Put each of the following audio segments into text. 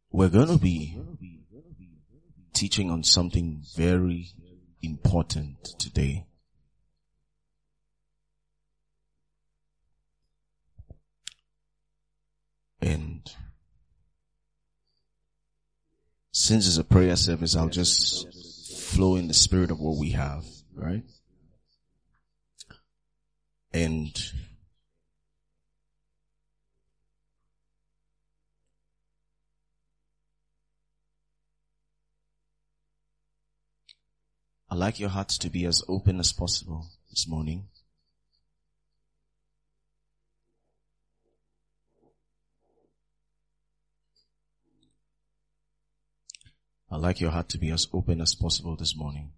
We're going to be teaching on something very important today. And since it's a prayer service, I'll just flow in the spirit of what we have, right? And I'd like your hearts to be as open as possible this morning. I'd like your heart to be as open as possible this morning.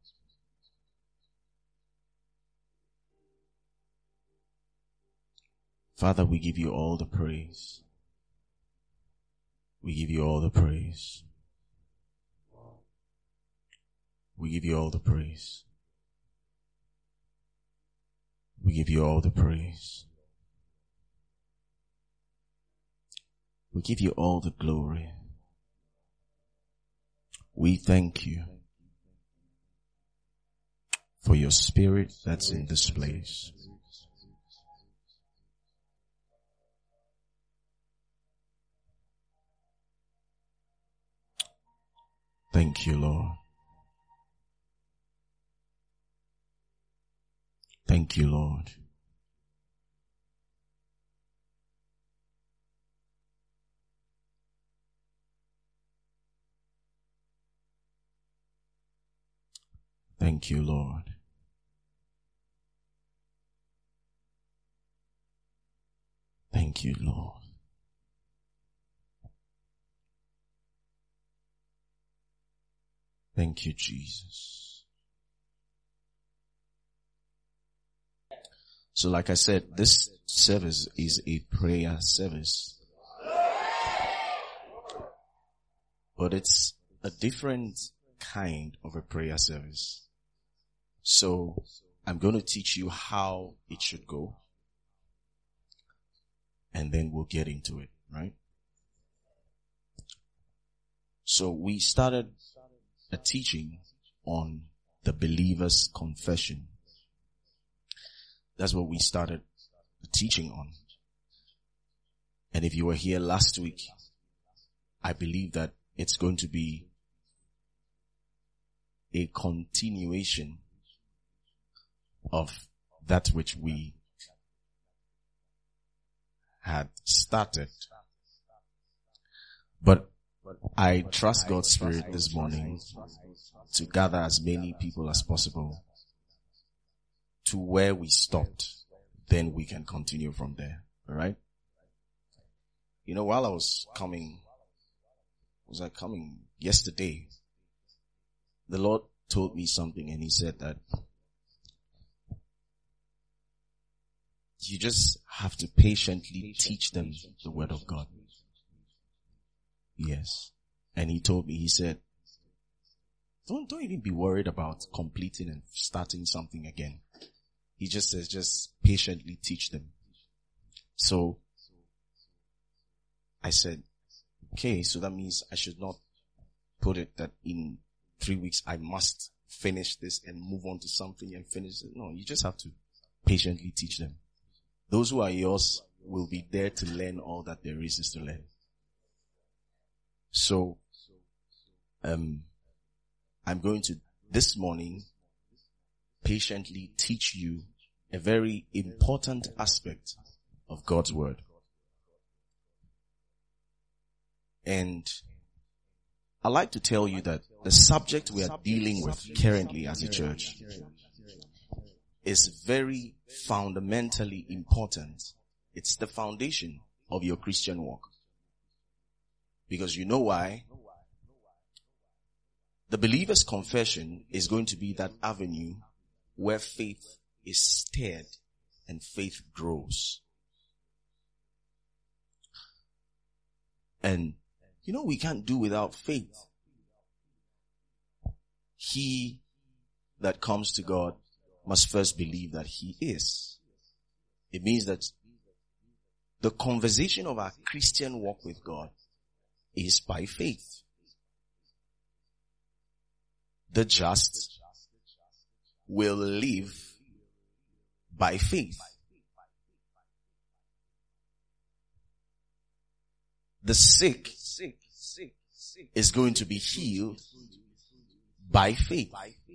Father, we give you all the praise. We give you all the praise. We give you all the praise. We give you all the praise. We give you all the glory. We thank you for your spirit that's in this place. Thank you, Lord. Thank you, Lord. Thank you, Lord. Thank you, Lord. Thank you, Jesus. So like I said, this service is a prayer service. But it's a different kind of a prayer service. So I'm going to teach you how it should go. And then we'll get into it, right? So we started a teaching on the believer's confession. That's what we started the teaching on. And if you were here last week, I believe that it's going to be a continuation of that which we had started. But I trust God's Spirit this morning to gather as many people as possible to where we stopped. Then we can continue from there. All right? You know, while I was coming yesterday, the Lord told me something, and he said that you just have to patiently teach them the word of God. Yes. And he told me, he said, don't even be worried about completing and starting something again. He just says, just patiently teach them. So I said, okay, so that means I should not put it that in 3 weeks I must finish this and move on to something and finish it. No, you just have to patiently teach them. Those who are yours will be there to learn all that there is to learn. So, I'm going to this morning patiently teach you a very important aspect of God's word. And I'd like to tell you that the subject we are dealing with currently as a church is very fundamentally important. It's the foundation of your Christian walk. Because you know why? The believer's confession is going to be that avenue where faith is stirred and faith grows. And you know, we can't do without faith. He that comes to God must first believe that he is. It means that the conversation of our Christian walk with God is by faith. The just will live by faith. The sick is going to be healed by faith.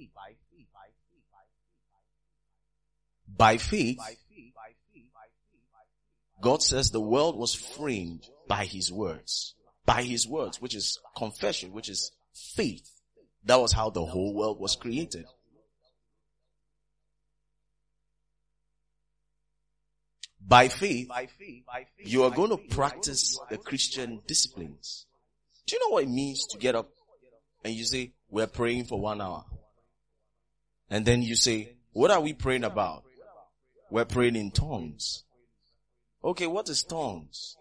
By faith, God says the world was framed by His words. By His words, which is confession, which is faith. That was how the whole world was created. By faith, you are going to practice the Christian disciplines. Do you know what it means to get up and you say, we're praying for 1 hour? And then you say, what are we praying about? We're praying in tongues. Okay, what is tongues?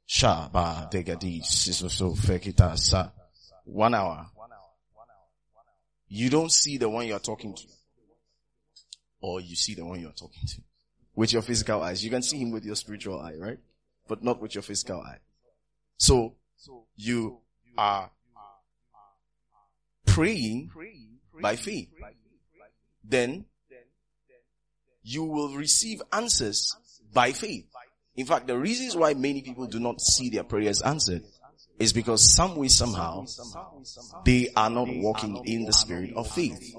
1 hour. You don't see the one you're talking to. Or you see the one you're talking to. With your physical eyes. You can see him with your spiritual eye, right? But not with your physical eye. So, you are praying by faith. Then, you will receive answers by faith. In fact, the reasons why many people do not see their prayers answered is because some way, somehow, they are not walking in the spirit of faith.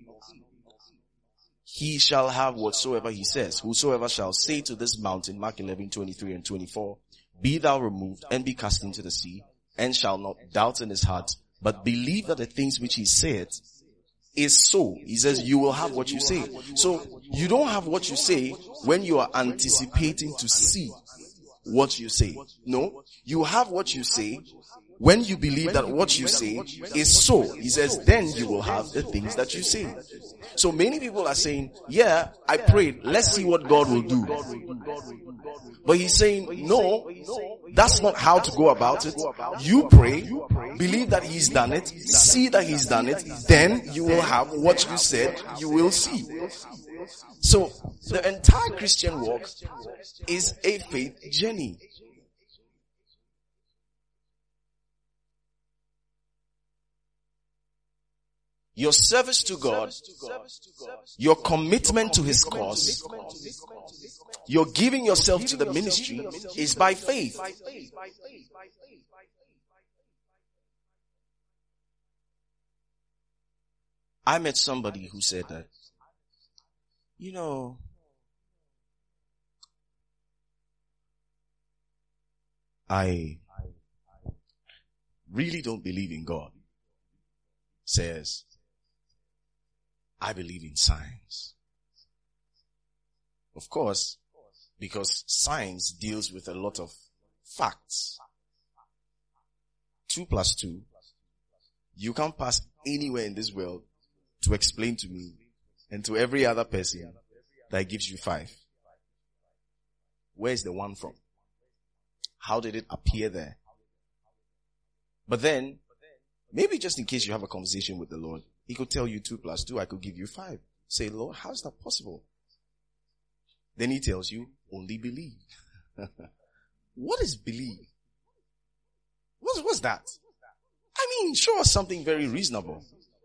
He shall have whatsoever he says. Whosoever shall say to this mountain, Mark 11:23 and 24, be thou removed and be cast into the sea, and shall not doubt in his heart, but believe that the things which he said is so. He says you will have what you say. So you don't have what you say when you are anticipating to see what you say. No, you have what you say when you believe that what you say is so. He says then you will have the things that you say. So many people are saying, yeah, I prayed, let's see what God will do. But he's saying, no, that's not how to go about it. You pray, believe that he's done it, see that he's done it, then you will have what you said you will see. So the entire Christian walk is a faith journey. Your service to God, your commitment to His cause, your giving yourself to the ministry is by faith. I met somebody who said that, you know, I really don't believe in God. Says, I believe in science. Of course, because science deals with a lot of facts. 2 plus 2. You can't pass anywhere in this world to explain to me and to every other person that gives you 5. Where's the 1 from? How did it appear there? But then, maybe just in case you have a conversation with the Lord, He could tell you 2 plus 2, I could give you 5. Say, Lord, how is that possible? Then He tells you, only believe. What is believe? What's that? I mean, show us something very reasonable.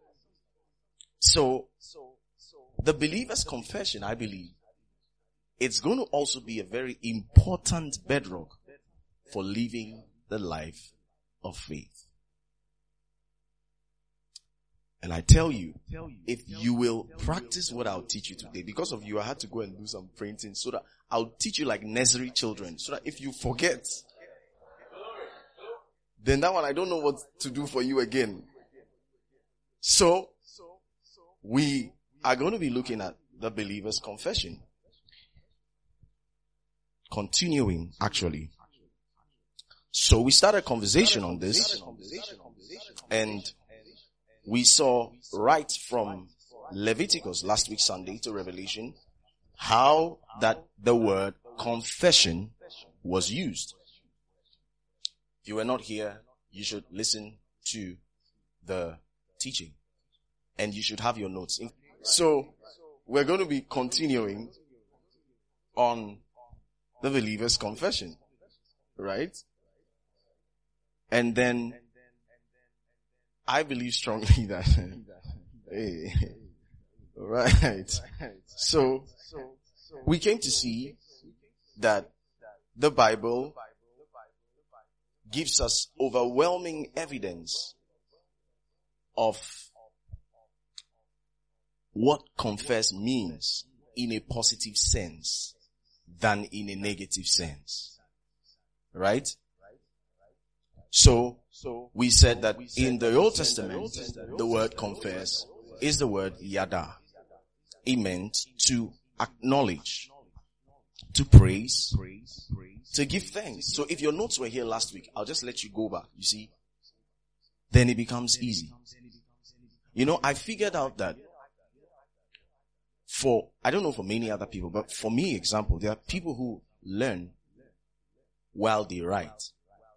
So, the believer's confession, I believe, it's going to also be a very important bedrock for living the life of faith. And I tell you, if you will practice what I'll teach you today, because of you, I had to go and do some printing so that I'll teach you like nursery children, so that if you forget, then that one I don't know what to do for you again. So, we are going to be looking at the believer's confession. Continuing, actually. So we started a conversation on this, and we saw right from Leviticus last week Sunday to Revelation how that the word confession was used. If you were not here, you should listen to the teaching and you should have your notes. So we're going to be continuing on the believer's confession, right? And then I believe strongly that, hey, right. So we came to see that the Bible gives us overwhelming evidence of what confess means in a positive sense than in a negative sense. Right? So we said that in the Old Testament, the word confess is the word yada. It meant to acknowledge, to praise, to give thanks. So if your notes were here last week, I'll just let you go back, you see. Then it becomes easy. You know, I figured out that I don't know for many other people, but for me, example, there are people who learn while they write.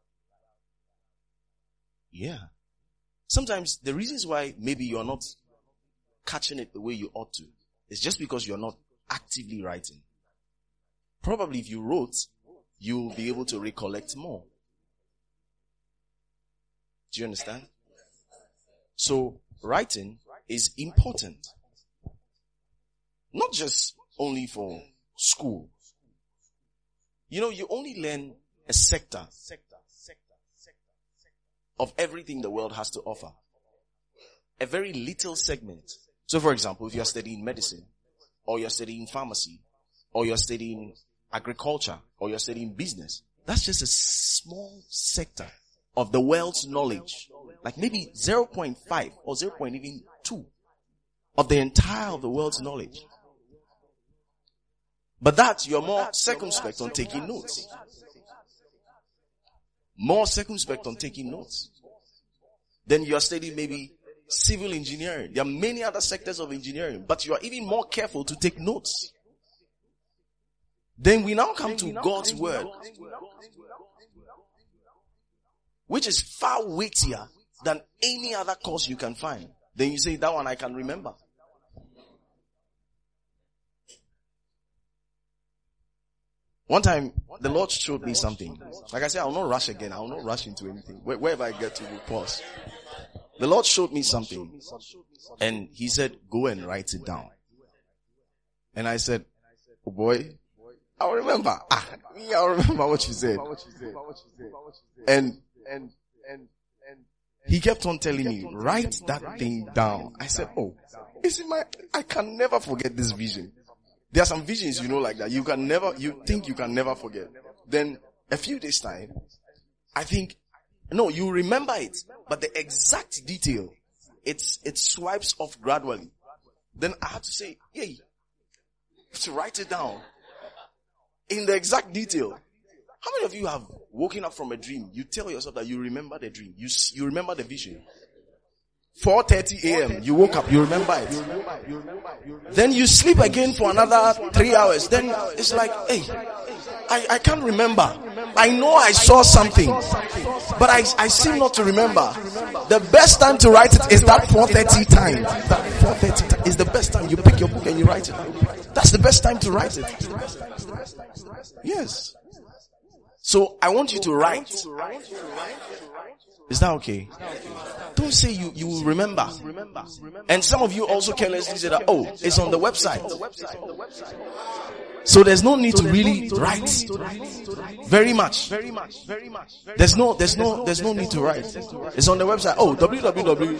Yeah. Sometimes the reasons why maybe you're not catching it the way you ought to is just because you're not actively writing. Probably if you wrote, you'll be able to recollect more. Do you understand? So writing is important. Not just only for school. You know, you only learn a sector of everything the world has to offer. A very little segment. So for example, if you're studying medicine, or you're studying pharmacy, or you're studying agriculture, or you're studying business, that's just a small sector of the world's knowledge. Like maybe 0.5 or 0.2 of the entire of the world's knowledge. But that you're more circumspect on taking notes. More circumspect on taking notes. Then you are studying maybe civil engineering. There are many other sectors of engineering, but you are even more careful to take notes. Then we now come to God's word, which is far weightier than any other course you can find. Then you say, that one I can remember. One time, the Lord showed me something. Like I said, I will not rush again. I will not rush into anything. Wherever I get to, we'll pause. The Lord showed me something. And He said, go and write it down. And I said, oh boy, I'll remember. I'll remember what you said. And He kept on telling me, write that thing down. I said, oh, I can never forget this vision. There are some visions, you know, like that. You think you can never forget. Then a few days time, I think, no, you remember it, but the exact detail, it swipes off gradually. Then I had to say, hey, to write it down in the exact detail. How many of you have woken up from a dream? You tell yourself that you remember the dream. You remember the vision. 4:30 a.m. You woke up, you remember it. Then you sleep again for another 3 hours. Then it's like, hey, I can't remember. I know I saw something, but I seem not to remember. The best time to write it is that 4:30 time. That 4:30 time is the best time. You pick your book and you write it. That's the best time to write it. Yes. So I want you to write. Is that okay? Don't say you will remember. And some of you also carelessly say that, oh, it's on the website. So there's no need to really write very much. There's no need to write. It's on the website. Oh, www.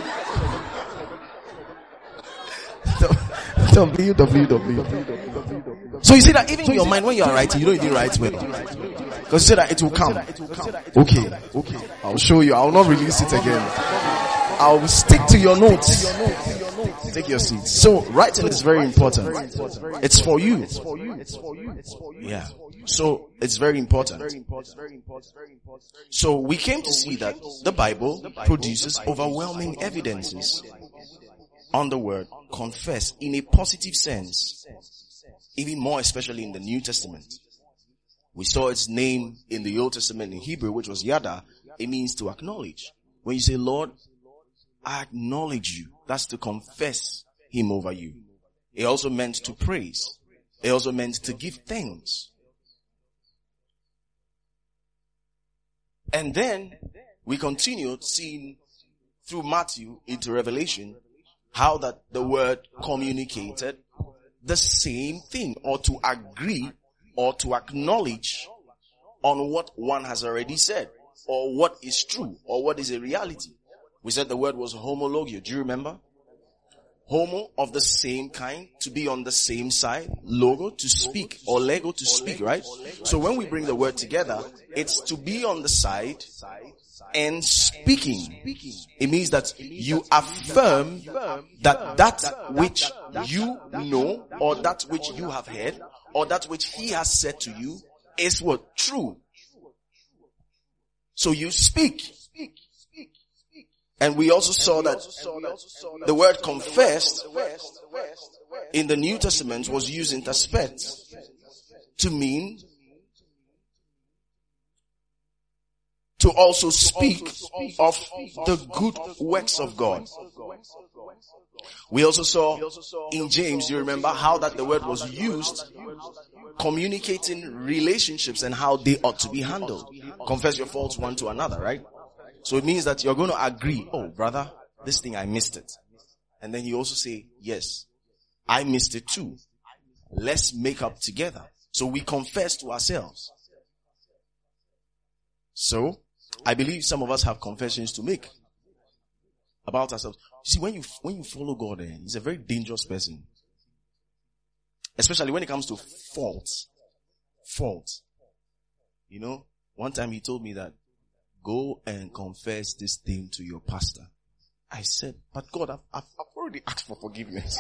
So you see that even in your mind when you are writing, you don't even write well. Because you say that it will come. Okay. I'll show you. I will not release it again. I'll stick to your notes. Take your seats. So writing is very important. It's for you. Yeah. So it's very important. So we came to see that the Bible produces overwhelming evidences on the word confess in a positive sense, even more especially in the New Testament. We saw its name in the Old Testament in Hebrew, which was yada. It means to acknowledge. When you say, Lord, I acknowledge you, that's to confess Him over you. It also meant to praise. It also meant to give thanks. And then we continued seeing through Matthew into Revelation how that the word communicated the same thing, or to agree or to acknowledge on what one has already said, or what is true, or what is a reality. We said the word was homologio. Do you remember? Homo, of the same kind, to be on the same side. Logo, to speak, or lego, to speak, right? So when we bring the word together, it's to be on the side and speaking. It means that you affirm that which you know, or that which you have heard, or that which he has said to you is what? True. So you speak. And we also saw that the word confessed in the New Testament was used in interspect to mean to also speak of the good works of God. We also saw in James, you remember how that the word was used communicating relationships and how they ought to be handled. Confess your faults one to another, right? So it means that you're going to agree, oh brother, this thing I missed it. And then you also say, yes, I missed it too. Let's make up together. So we confess to ourselves. So I believe some of us have confessions to make about ourselves. You see, when you follow God, he's a very dangerous person. Especially when it comes to faults. You know, one time he told me that, go and confess this thing to your pastor. I said, but God, I've already asked for forgiveness.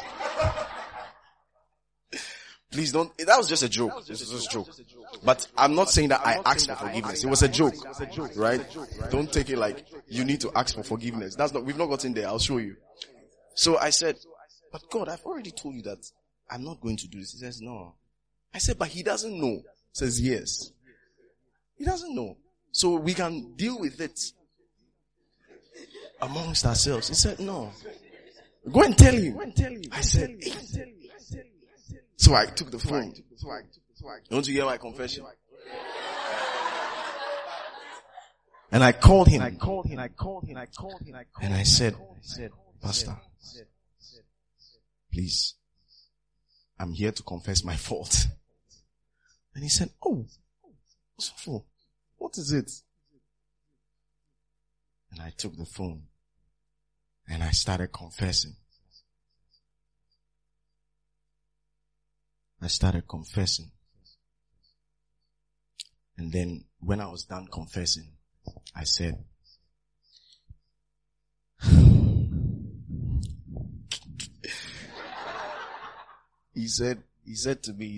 Please don't, that was just a joke. This was just a joke. But I'm not saying that I asked for forgiveness. It was a joke. Right? Don't take it like you need to ask for forgiveness. We've not gotten there. I'll show you. So I said, but God, I've already told you that I'm not going to do this. He says, no. I said, but he doesn't know. He says, yes. He doesn't know. So we can deal with it amongst ourselves. He said, no. Go and tell him. I said, so I took the phone. You want to hear my confession? And I called him. And I said, Pastor, please, I'm here to confess my fault. And he said, oh, what's it for? What is it? And I took the phone and I started confessing. And then when I was done confessing, I said, he said to me,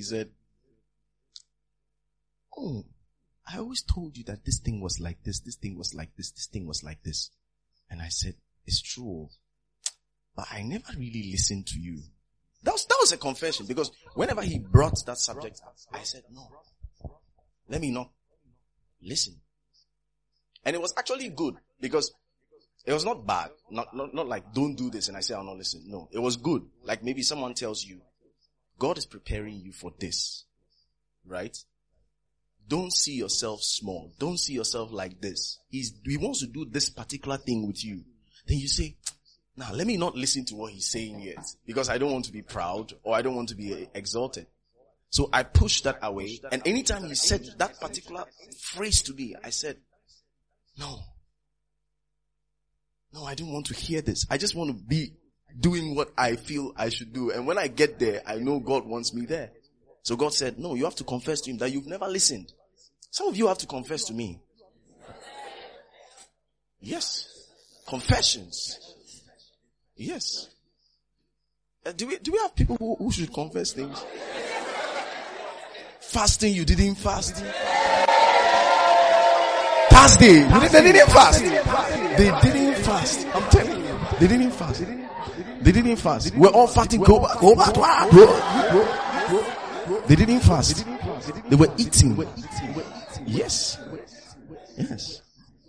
oh, I always told you that this thing was like this thing was like this thing was like this. And I said, it's true, but I never really listened to you. That was a confession, because whenever he brought that subject up, I said, no, let me not listen. And it was actually good, because it was not bad. Not like, don't do this and I say I'll not listen. No, it was good. Like maybe someone tells you, God is preparing you for this, right? Don't see yourself small. Don't see yourself like this. He wants to do this particular thing with you. Then you say, now let me not listen to what he's saying yet, because I don't want to be proud or I don't want to be exalted. So I pushed that away. And anytime he said that particular phrase to me, I said, no, I don't want to hear this. I just want to be doing what I feel I should do. And when I get there, I know God wants me there. So God said, no, you have to confess to him that you've never listened. Some of you have to confess to me. Yes. Confessions. Yes. Do we have people who should confess things? Fasting, you didn't fast. Thursday, they didn't fast. They didn't fast. I'm telling you. They didn't fast. They didn't fast. We're all fasting. Go back. They didn't fast. They were eating. Yes. Yes.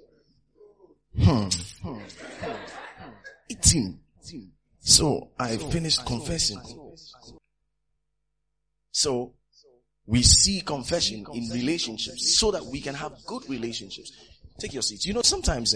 Eating. So I finished confessing. So we see confession in relationships so that we can have good relationships. Take your seats. You know, sometimes,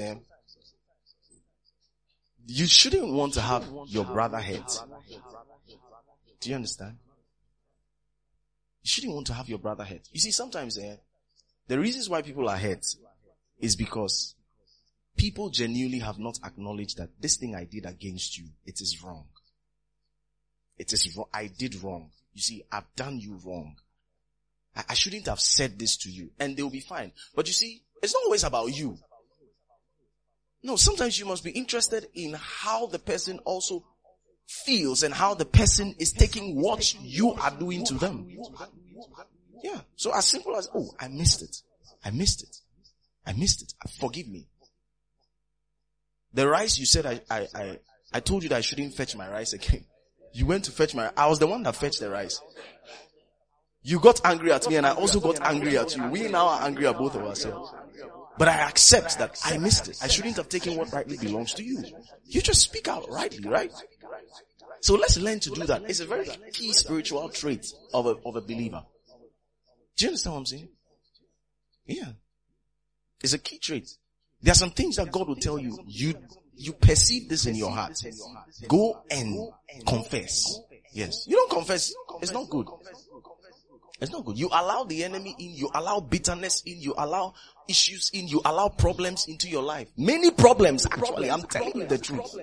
you shouldn't want to have your brother hurt. Do you understand? You shouldn't want to have your brother hurt. You see, sometimes, the reasons why people are hurt is because people genuinely have not acknowledged that this thing I did against you, it is wrong. It is wrong. I did wrong. You see, I've done you wrong. I shouldn't have said this to you. And they'll be fine. But you see, it's not always about you. No, sometimes you must be interested in how the person also feels and how the person is taking what you are doing to them. Yeah. So as simple as, oh, I missed it. I missed it. I missed it. Forgive me. The rice you said I told you that I shouldn't fetch my rice again. You went to fetch I was the one that fetched the rice. You got angry at me and I also got angry at you. We now are angry at both of ourselves. But I accept that I missed it. I shouldn't have taken what rightly belongs to you. You just speak out rightly, right? So let's learn to do that. It's a very key spiritual trait of a believer. Do you understand what I'm saying? Yeah. It's a key trait. There are some things that God will tell you. You perceive this in your heart. Go and confess. Yes. You don't confess. It's not good. It's not good. You allow the enemy in. You allow bitterness in. You allow issues in. You allow problems into your life. Many problems, actually. I'm telling you the truth.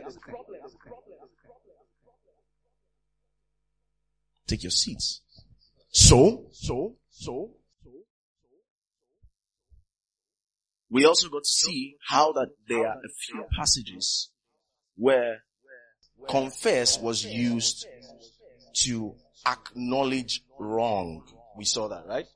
Take your seats. So, we also got to see how that there are a few passages where confess was used to acknowledge wrong. We saw that, right?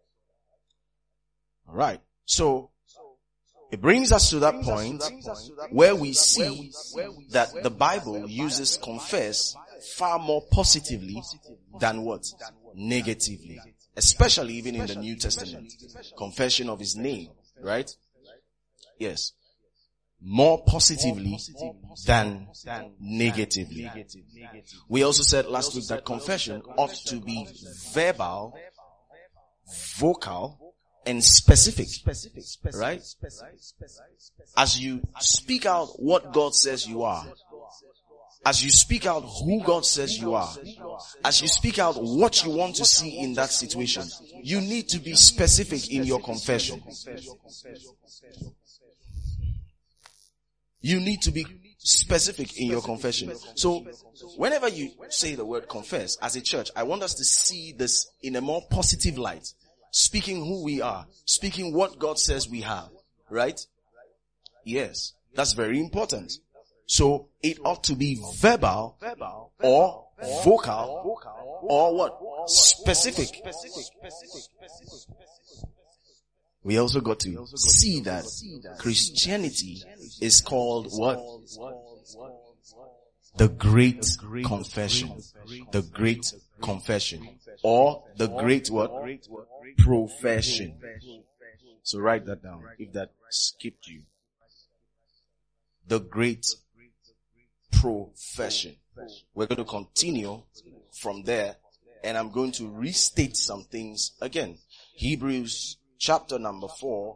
Alright. So, it brings us to that point where we see that the Bible uses confess far more positively than what? Negatively. Especially even in the New Testament. Confession of His name, right? Yes. More positively than negatively. We also said last week that confession ought to be verbal, vocal, and specific. Right? As you speak out what God says you are, as you speak out who God says you are, as you speak out what you want to see in that situation, you need to be specific in your confession. You need to be specific in your confession. So, whenever you say the word confess as a church, I want us to see this in a more positive light. Speaking who we are. Speaking what God says we have. Right? Yes. That's very important. So, it ought to be verbal or vocal or what? Specific. We also got to see that Christianity is called what? The Great Confession. The Great Confession. Or the Great what? Profession. So write that down if that skipped you. The Great Profession. We're going to continue from there and I'm going to restate some things again. Hebrews chapter number 4.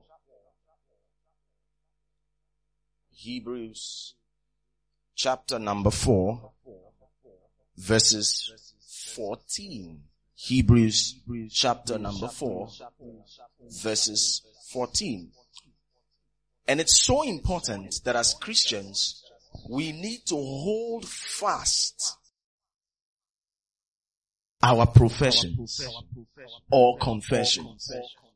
Hebrews chapter number 4 verses 14. Hebrews chapter number 4 verses 14. And it's so important that as Christians, we need to hold fast our professions or confessions.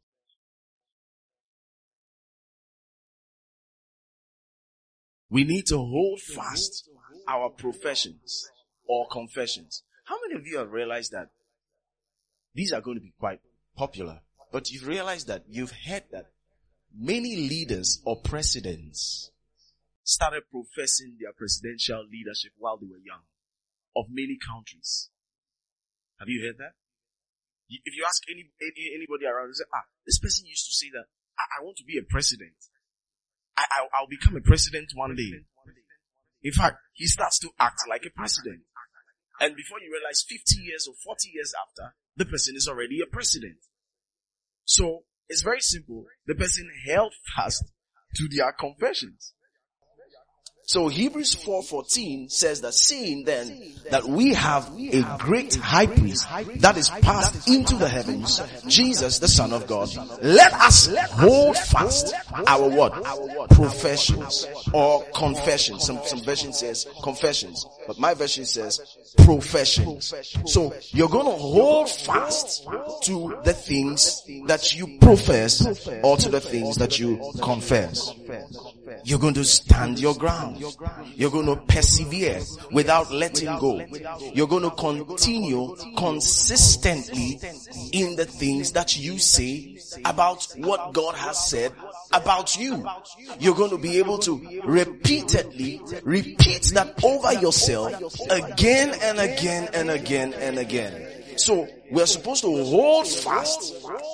We need to hold fast our professions or confessions. How many of you have realized that these are going to be quite popular, but you've realized that you've heard that many leaders or presidents started professing their presidential leadership while they were young of many countries. Have you heard that? If you ask anybody around, they say, this person used to say that, I want to be a president. I'll become a president one day. In fact, he starts to act like a president. And before you realize 50 years or 40 years after, the person is already a president. So, it's very simple. The person held fast to their confessions. So Hebrews 4:14 says that seeing then that we have a great high priest that is passed into the heavens, Jesus the Son of God, let us hold fast our what? Professions or confessions. Some version says confessions, but my version says professions. So you're going to hold fast to the things that you profess or to the things that you confess. You're going to stand your ground. You're going to persevere without letting go. You're going to continue consistently in the things that you say about what God has said about you. You're going to be able to repeatedly repeat that over yourself again and again and again and again. So we're supposed to hold fast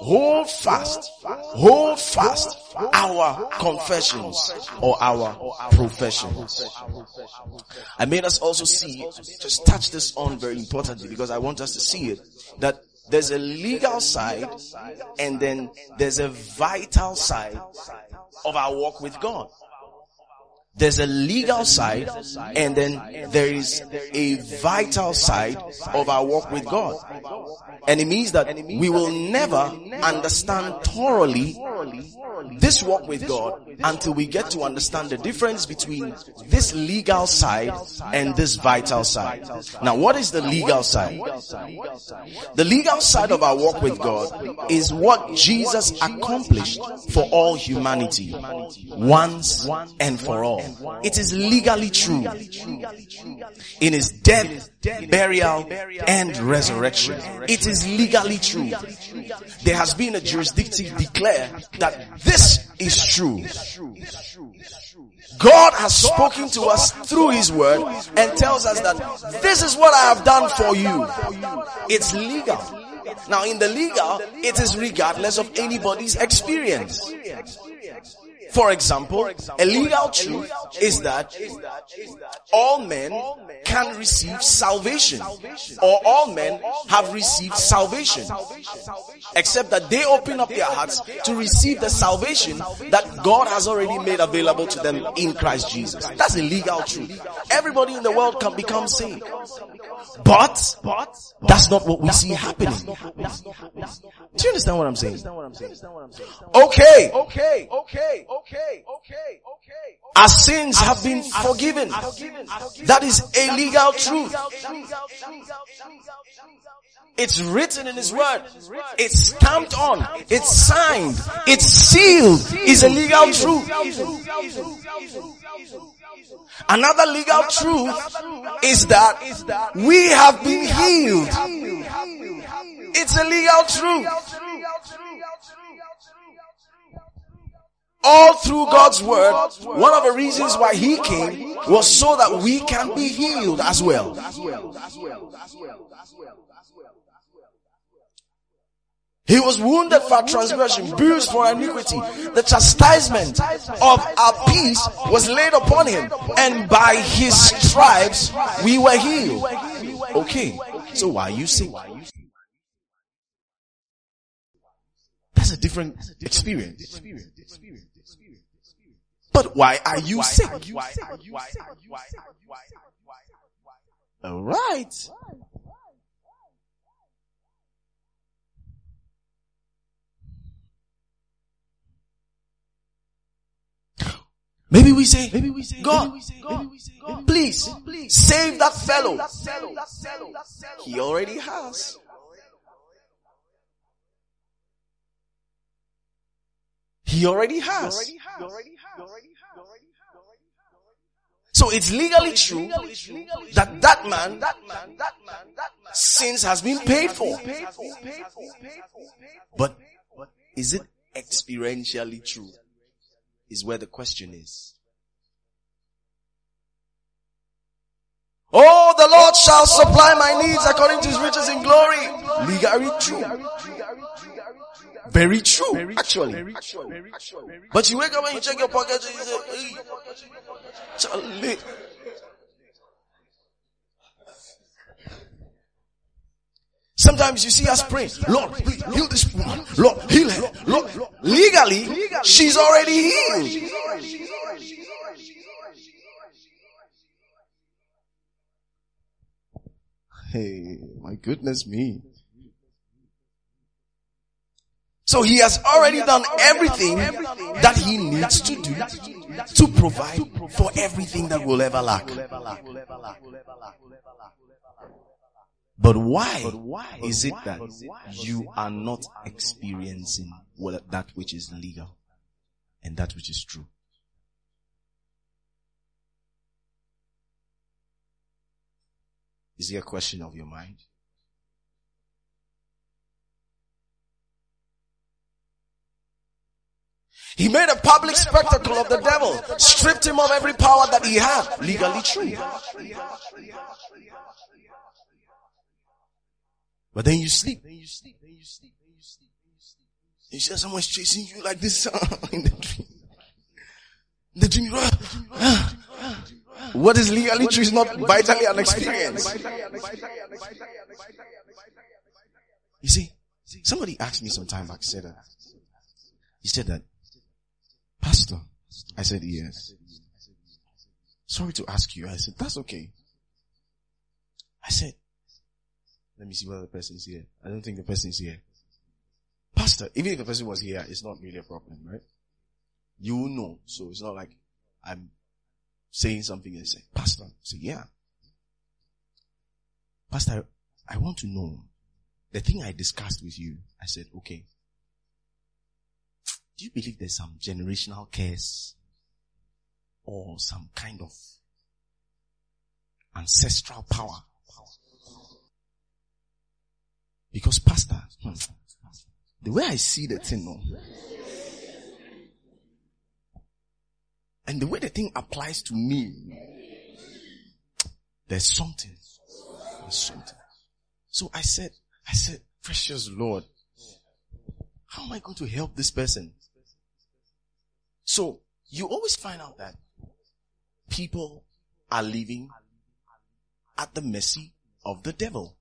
our confessions or our professions. I made us also see, just touch this on very importantly because I want us to see it, that there's a legal side and then there's a vital side of our walk with God. There's a legal side and then there is a vital side of our walk with God. And it means that we will never understand thoroughly this walk with God until we get to understand the difference between this legal side and this vital side. Now, what is the legal side? The legal side of our walk with God is what Jesus accomplished for all humanity once and for all. It is legally true in his death, burial, and resurrection. It is legally true. There has been a jurisdictive declare that this is true. God has spoken to us through his word and tells us that this is what I have done for you. It's legal. Now in the legal, it is regardless of anybody's experience. For example, a legal truth is that all men can receive salvation, or all men have received salvation, except that they open up their hearts to receive the salvation that God has already made available to them in Christ Jesus. That's a legal truth. Everybody in the world can become saved. But that's not what we see happening. Do you understand what I'm saying? Okay. Our sins have been forgiven. That is a legal truth. It's written in his word. It's stamped on. It's signed. It's sealed. It's a legal truth. Another legal truth is that we have been healed. It's a legal truth. All through God's word, one of the reasons why he came was so that we can be healed as well. He was wounded for transgression, bruised for iniquity. The chastisement of our peace was laid upon him, and by his stripes we were healed. Okay, so why are you sick? That's a different experience. But why are you sick? All right. Maybe we say, God, please save that fellow. He already has. He already has. So it's legally true that that man sins has been paid for. But is it experientially true? Is where the question is. Oh, the Lord shall supply my needs according to his riches in glory. Legally true. Very true, actually. But you wake up and you check your pocket and you say, hey, Charlie. Sometimes Sometimes you see us praying, Lord, please heal this woman. Lord, heal her. Lord, legally, she's already healed. Hey, my goodness me. So he has already done everything that he needs to do to provide for everything that will ever lack. But why is it that you are not experiencing that which is legal and that which is true? Is it a question of your mind? He made a public spectacle of the devil, stripped him of every power that he had, legally true. But then you sleep. You see someone's chasing you like this in the dream. The dream, what is legally true is not vitally an experience. You see, somebody asked me some time back, he said that, Pastor, I said yes. Sorry to ask you. I said, that's okay. I said, let me see whether the person is here. I don't think the person is here. Pastor, even if the person was here, it's not really a problem, right? You will know. So it's not like I'm saying something and say, Pastor, I say, yeah. Pastor, I want to know the thing I discussed with you. I said, okay. Do you believe there's some generational curse or some kind of ancestral power? Because Pastor, the way I see the thing, and the way the thing applies to me, there's something. So I said, precious Lord, how am I going to help this person? So you always find out that people are living at the mercy of the devil.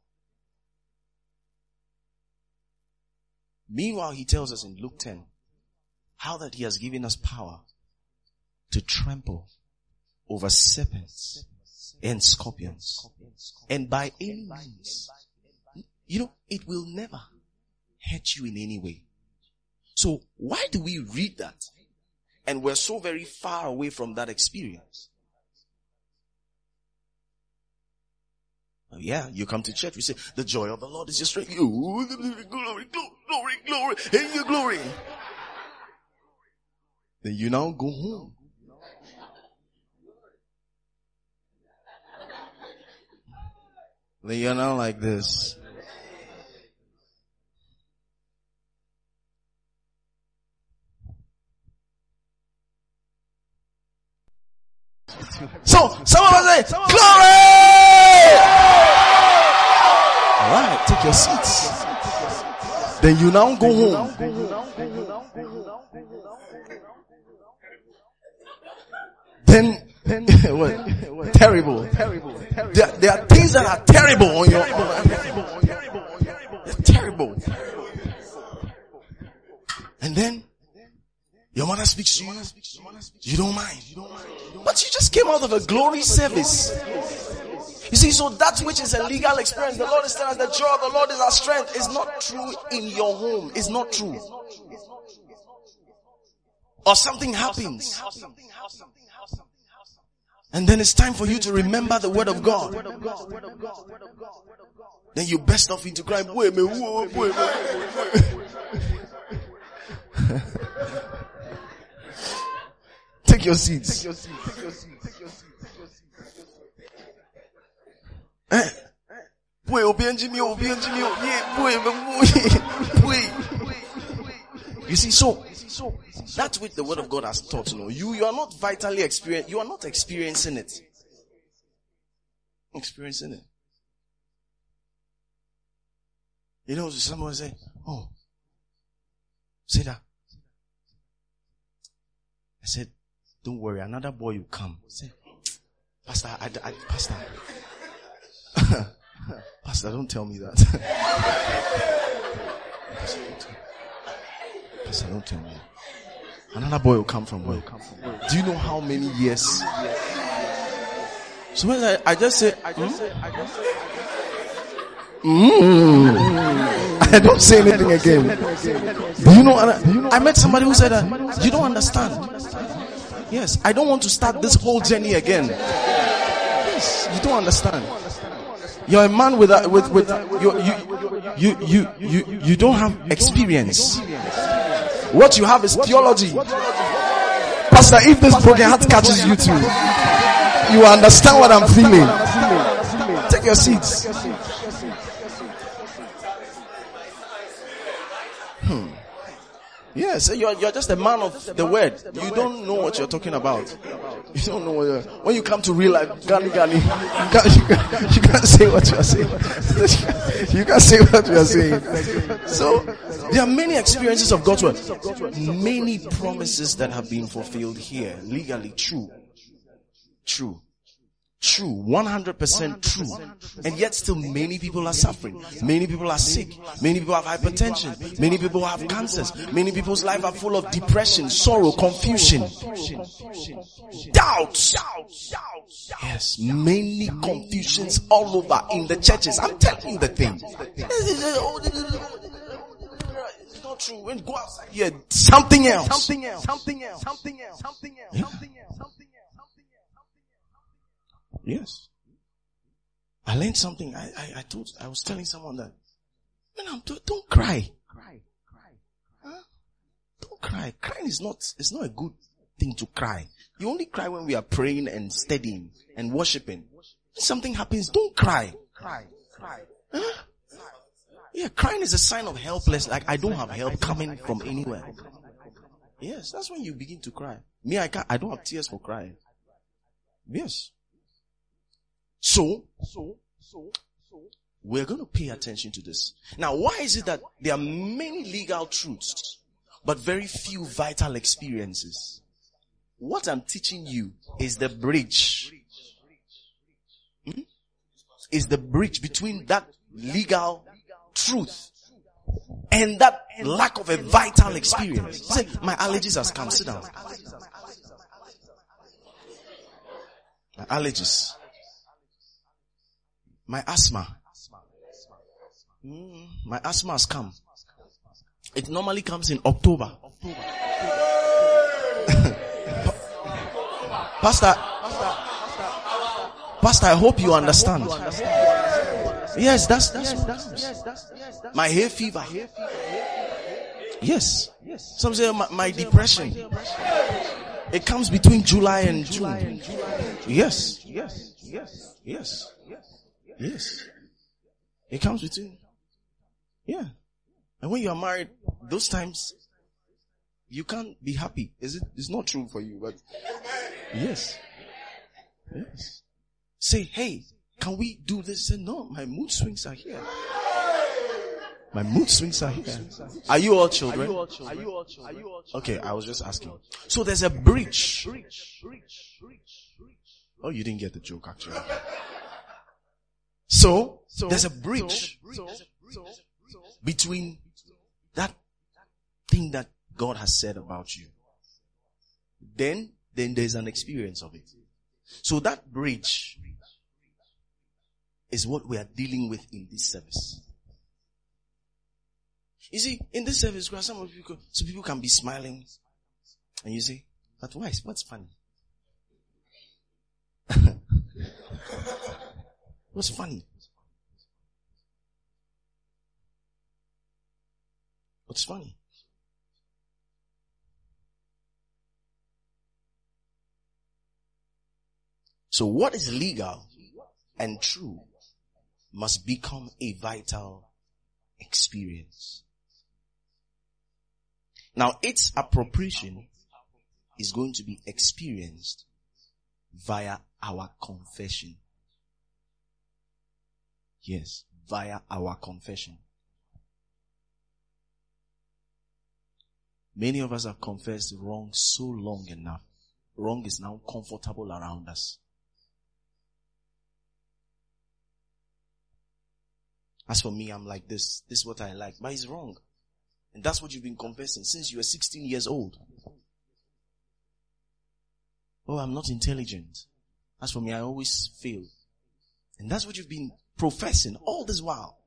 Meanwhile, he tells us in Luke 10 how that he has given us power to trample over serpents and scorpions. And by any means, it will never hurt you in any way. So why do we read that? And we're so very far away from that experience. Oh, yeah, you come to church, we say, the joy of the Lord is your strength. Glory, hey, your glory. Then you now go home. Then you're now like this. So, some of us say, glory! Alright, take your seats. Then you now go home. Then what? Terrible. There are things that are terrible on your own. They're terrible. And then your mother speaks to you. You don't mind. But you just came out of a glory service. You see, so that which is a legal experience, the Lord is telling us the joy of the Lord is our strength, is not true in your home. It's not true. Or something happens. And then it's time for you to remember the word of God. Then you burst off into crying. Take your seats. You see, so that's what the word of God has taught. You are not vitally experiencing. You are not experiencing it. Experiencing it. Someone say, "Oh, say that." I said, "Don't worry, another boy will come." I said, "Pastor, Pastor." Pastor, don't tell me that. Pastor, don't tell me. Another boy will come from where? Do you know how many years? So when I just say, I don't say anything again. Do you know? I met somebody who said that you don't understand. Yes, I don't want to start this whole journey again. Yes, you don't understand. You're a man with you don't have experience. What you have is theology. Pastor, if this broken heart catches you too, you understand what I'm feeling. Take your seats. Yes, you're just a man of the word. You don't know what you're talking about. You don't know when you come to real life, you can't say what you are saying. You can't say what you are saying. So, there are many experiences of God's word. Many promises that have been fulfilled here. Legally true. 100% true. And yet still many people are suffering. Many people are sick. Many people have hypertension. Many people have cancers. Many people's lives are full of depression, sorrow, confusion, doubts. Yes, many confusions all over in the churches. I'm telling you the thing. It's not true. When you go outside here, something else. Yes. I learned something. I was telling someone that, don't cry. Huh? Don't cry. Crying it's not a good thing to cry. You only cry when we are praying and studying and worshiping. When something happens, don't cry. Huh? Yeah, crying is a sign of helplessness. Like I don't have help coming from anywhere. Yes, that's when you begin to cry. Me, I don't have tears for crying. Yes. So, we're going to pay attention to this. Now, why is it that there are many legal truths, but very few vital experiences? What I'm teaching you is the bridge. Is the bridge between that legal truth and that lack of a vital experience. Say, my allergies has come. Sit down. My allergies. My asthma. My asthma has come. It normally comes in October. Pastor, I hope you understand. Yes, that's my hay fever. Yes. Some say my depression. It comes between July and June. Yes. It comes between. Yeah. And when you are married, those times, you can't be happy. It's not true for you, but yes. Say, hey, can we do this? Say, no, my mood swings are here. My mood swings are here. Are you all children? Okay, I was just asking. So there's a bridge. Oh, you didn't get the joke actually. So there's a bridge between that thing that God has said about you. Then there's an experience of it. So that bridge is what we are dealing with in this service. You see, in this service, some people can be smiling, and you say, "But why? What's funny? What's funny? What's funny?" So what is legal and true must become a vital experience. Now, its appropriation is going to be experienced via our confession. Yes, via our confession. Many of us have confessed wrong so long enough. Wrong is now comfortable around us. As for me, I'm like this. This is what I like. But it's wrong. And that's what you've been confessing since you were 16 years old. Oh, I'm not intelligent. As for me, I always fail. And that's what you've been professing all this while.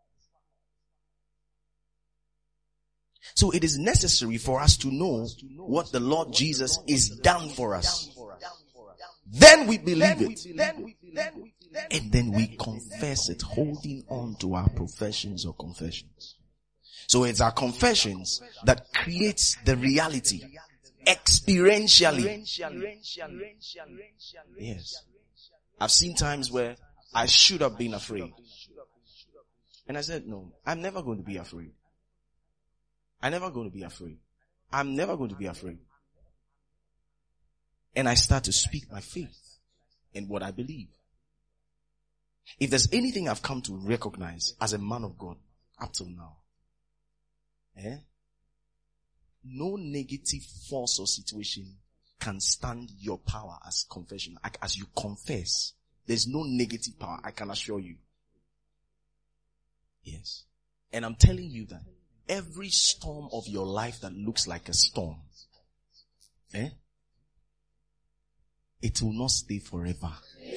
So it is necessary for us to know what the Lord Jesus is done for us. Then we believe it. And then we confess it, holding on to our professions or confessions. So it's our confessions that creates the reality experientially. Yes. I've seen times where I should have been afraid. And I said, no, I'm never going to be afraid. I'm never going to be afraid. I'm never going to be afraid. And I start to speak my faith in what I believe. If there's anything I've come to recognize as a man of God up till now, no negative force or situation can stand your power as confession. As you confess, there's no negative power, I can assure you. Yes. And I'm telling you that every storm of your life that looks like a storm, it will not stay forever.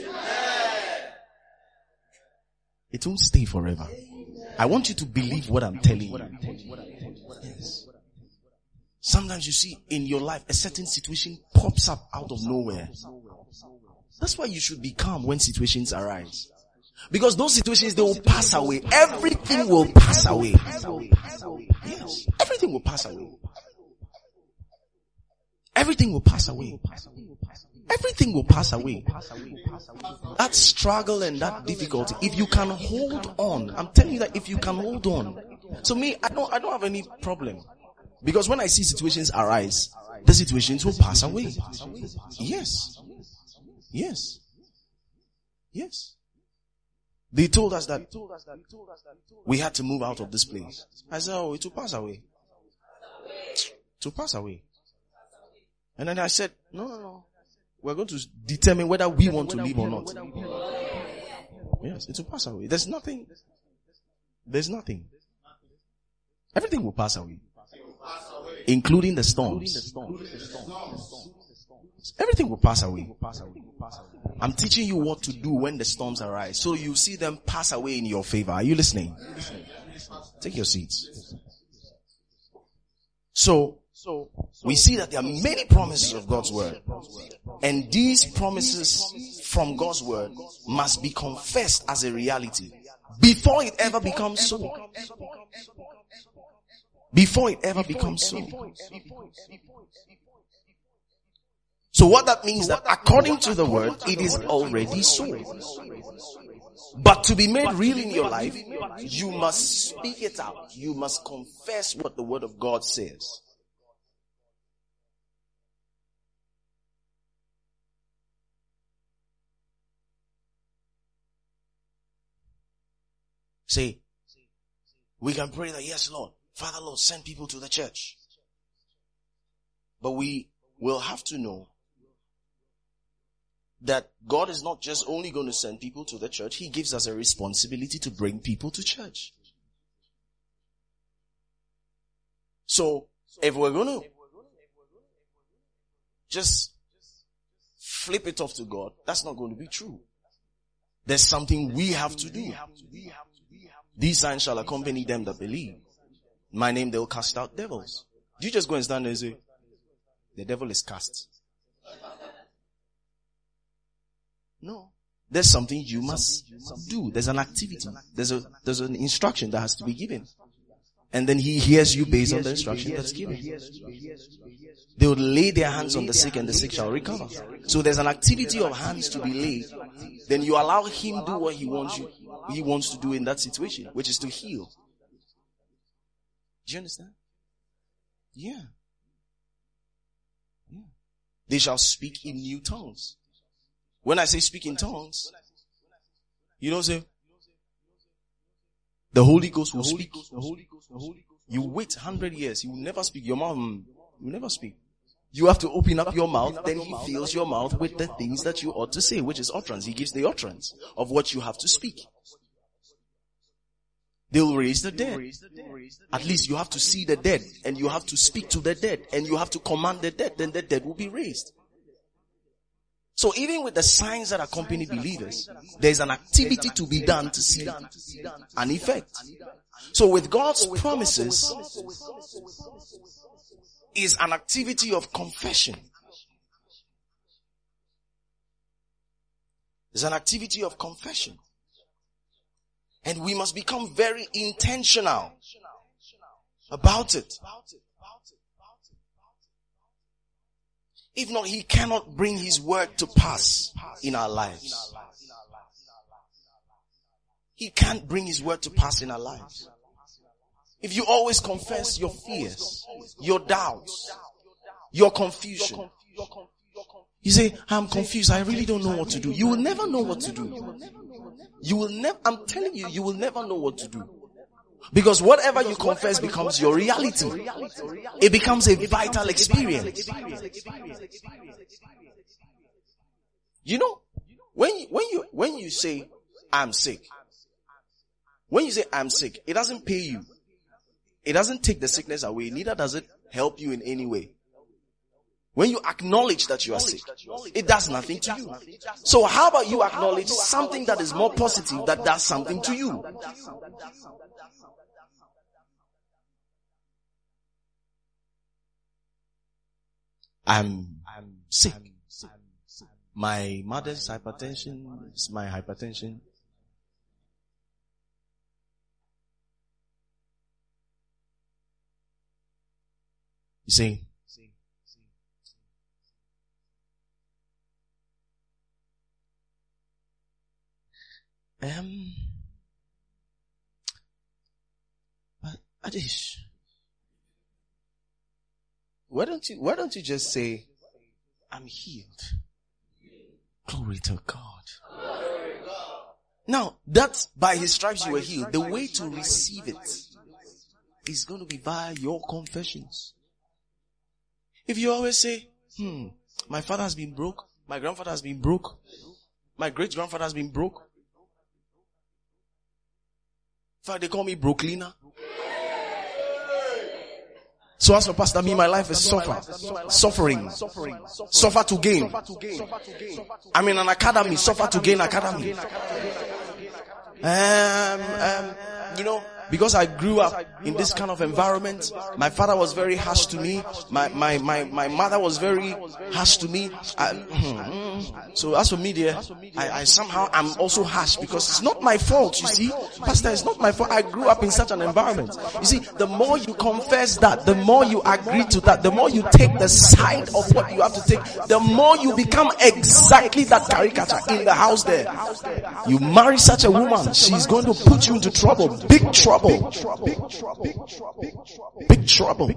It won't stay forever. I want you to believe what I'm telling you. Yes. Sometimes you see in your life a certain situation pops up out of nowhere. That's why you should be calm when situations arise. Because those situations, they will pass away. Everything will pass away. Yes. Everything will pass away. Everything will pass away. Everything will pass away. That struggle and that difficulty, if you can hold on, I'm telling you that if you can hold on. So me, I don't have any problem. Because when I see situations arise, the situations will pass away. Yes. Yes. Yes. They told us that we had to move out of this place. I said, oh, it will pass away. It will pass away. And then I said, no. We're going to determine whether we want to leave or not. Yes, it will pass away. There's nothing. Everything will pass away. Including the storms. Everything will pass away. I'm teaching you what to do when the storms arise. So you see them pass away in your favor. Are you listening? Take your seats. So we see that there are many promises of God's word. And these promises from God's word must be confessed as a reality before it ever becomes so. Before it ever becomes so. So what that means that according to the word, it is already so. But to be made real in your life, you must speak it out. You must confess what the word of God says. Say, we can pray that, yes, Lord, Father, Lord, send people to the church. But we will have to know that God is not just only going to send people to the church. He gives us a responsibility to bring people to church. So, if we're going to just flip it off to God, that's not going to be true. There's something we have to do. These signs shall accompany them that believe. In my name they'll cast out devils. Do you just go and stand there and say, the devil is cast? No. There's something you must do. There's an activity. There's an instruction that has to be given. And then he hears you based on the instruction that's given. They will lay their hands on the sick and the sick shall recover. So there's an activity of hands to be laid. Then you allow him do what he wants to do in that situation, which is to heal. Do you understand? Yeah. They shall speak in new tongues. When I say speak in tongues, you don't say, the Holy Ghost will speak. You wait 100 years, you will never speak. Your mouth will never speak. You have to open up your mouth, then he fills your mouth with the things that you ought to say, which is utterance. He gives the utterance of what you have to speak. They'll raise the dead. At least you have to see the dead, and you have to speak to the dead, and you have to command the dead, then the dead will be raised. So even with the signs that accompany believers, there's an activity to be done to see an effect. So with God's promises is an activity of confession. It's an activity of confession. And we must become very intentional about it. If not, He cannot bring His word to pass in our lives. He can't bring His word to pass in our lives. If you always confess your fears, your doubts, your confusion. You say, I'm confused, I really don't know what to do. You will never know what to do. You will never, I'm telling you, you will never know what to do. Because whatever you confess becomes your reality. It becomes a vital experience. You know, when you say, I'm sick, when you say, I'm sick, it doesn't pay you. It doesn't take the sickness away, neither does it help you in any way. When you acknowledge that you are sick, it does nothing to you. So how about you acknowledge something that is more positive that does something to you? I'm sick. My mother's hypertension is my hypertension. You see, but Adish, why don't you just say, I'm healed. Glory to God. Now, that's by His stripes you were healed. The way to receive it is going to be via your confessions. If you always say, my father has been broke, my grandfather has been broke, my great grandfather has been broke. In fact, they call me Brookliner. So as for Pastor, me, my life is suffering. Suffer to gain. I'm in an academy, suffer to gain academy. You know, because I grew up in this kind of environment, my father was very harsh to me. My mother was very harsh to me. So as for me, dear, I somehow am also harsh because it's not my fault, you see. Pastor, it's not my fault. I grew up in such an environment. You see, the more you confess that, the more you agree to that, the more you take the side of what you have to take, the more you become exactly that caricature in the house there. You marry such a woman, she's going to put you into trouble. Big trouble. Big trouble.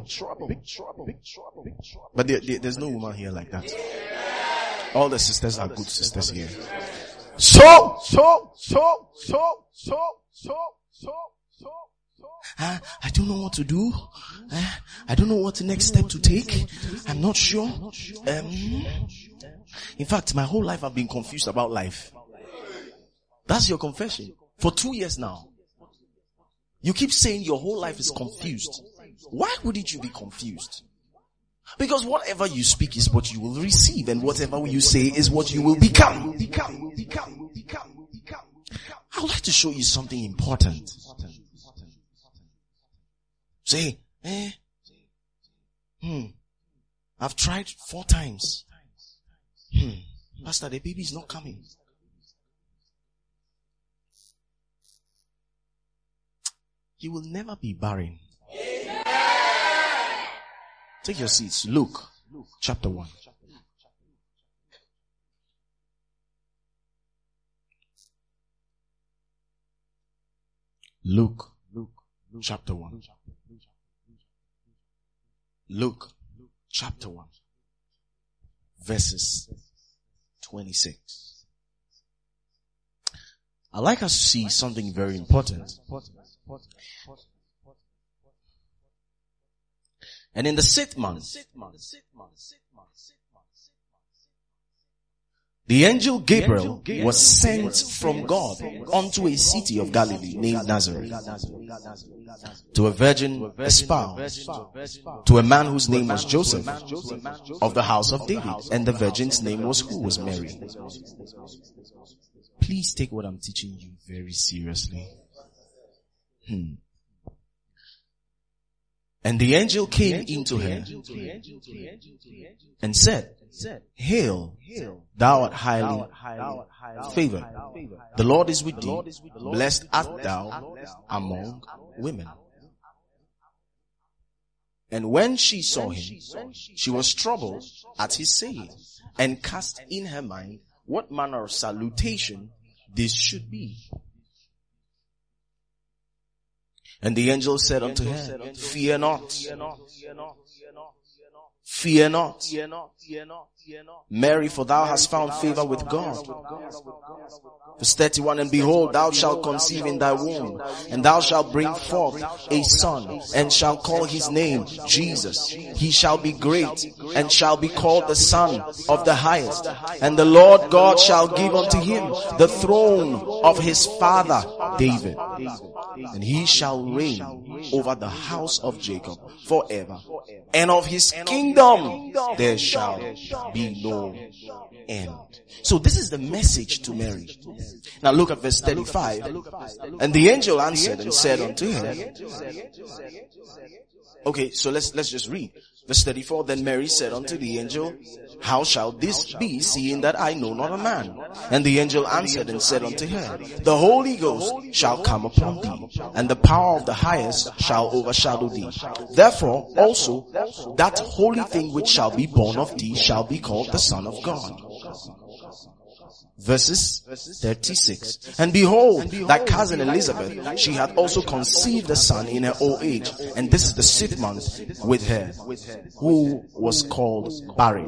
But there's no woman here like that. All the sisters are good sisters here. So. I don't know what to do. I don't know what the next step to take. I'm not sure. In fact, my whole life I've been confused about life. That's your confession. For 2 years now. You keep saying your whole life is confused. Why wouldn't you be confused? Because whatever you speak is what you will receive, and whatever you say is what you will become. I would like to show you something important. Say, I've tried 4 times. Pastor, the baby is not coming. You will never be barren. Take your seats. Luke chapter 1. Luke chapter 1. Luke chapter 1. Verses 26. I'd like us to see something very important. And in the 6th month, The angel Gabriel was sent from God unto a city of Galilee named Nazareth, to a virgin espoused to a man whose name was Joseph, of the house of David, and the virgin's name was who? Was Mary. Please take what I'm teaching you very seriously. And the angel came into her and said, Hail, thou art highly favored. The Lord is with thee. Blessed art thou among women. And when she saw him, she was troubled at his saying, and cast in her mind what manner of salutation this should be. And the angel said unto her, Fear not. Fear not, Mary, for thou hast found favor with God. Verse 31, and behold, thou shalt conceive in thy womb, and thou shalt bring forth a son, and shalt call his name Jesus. He shall be great, and shall be called the Son of the Highest. And the Lord God shall give unto him the throne of his father David. And he shall reign over the house of Jacob forever. And of his kingdom there shall be no end. So this is the message to Mary. Now look at verse 35. And the angel answered and said unto her. Okay, so let's just read. Verse 34, then Mary said unto the angel, How shall this be, seeing that I know not a man? And the angel answered and said unto her, The Holy Ghost shall come upon thee, and the power of the highest shall overshadow thee. Therefore also that holy thing which shall be born of thee shall be called the Son of God. Verses 36. And behold, thy cousin Elizabeth, she hath also conceived a son in her old age, and this is the 6th month with her, who was called barren.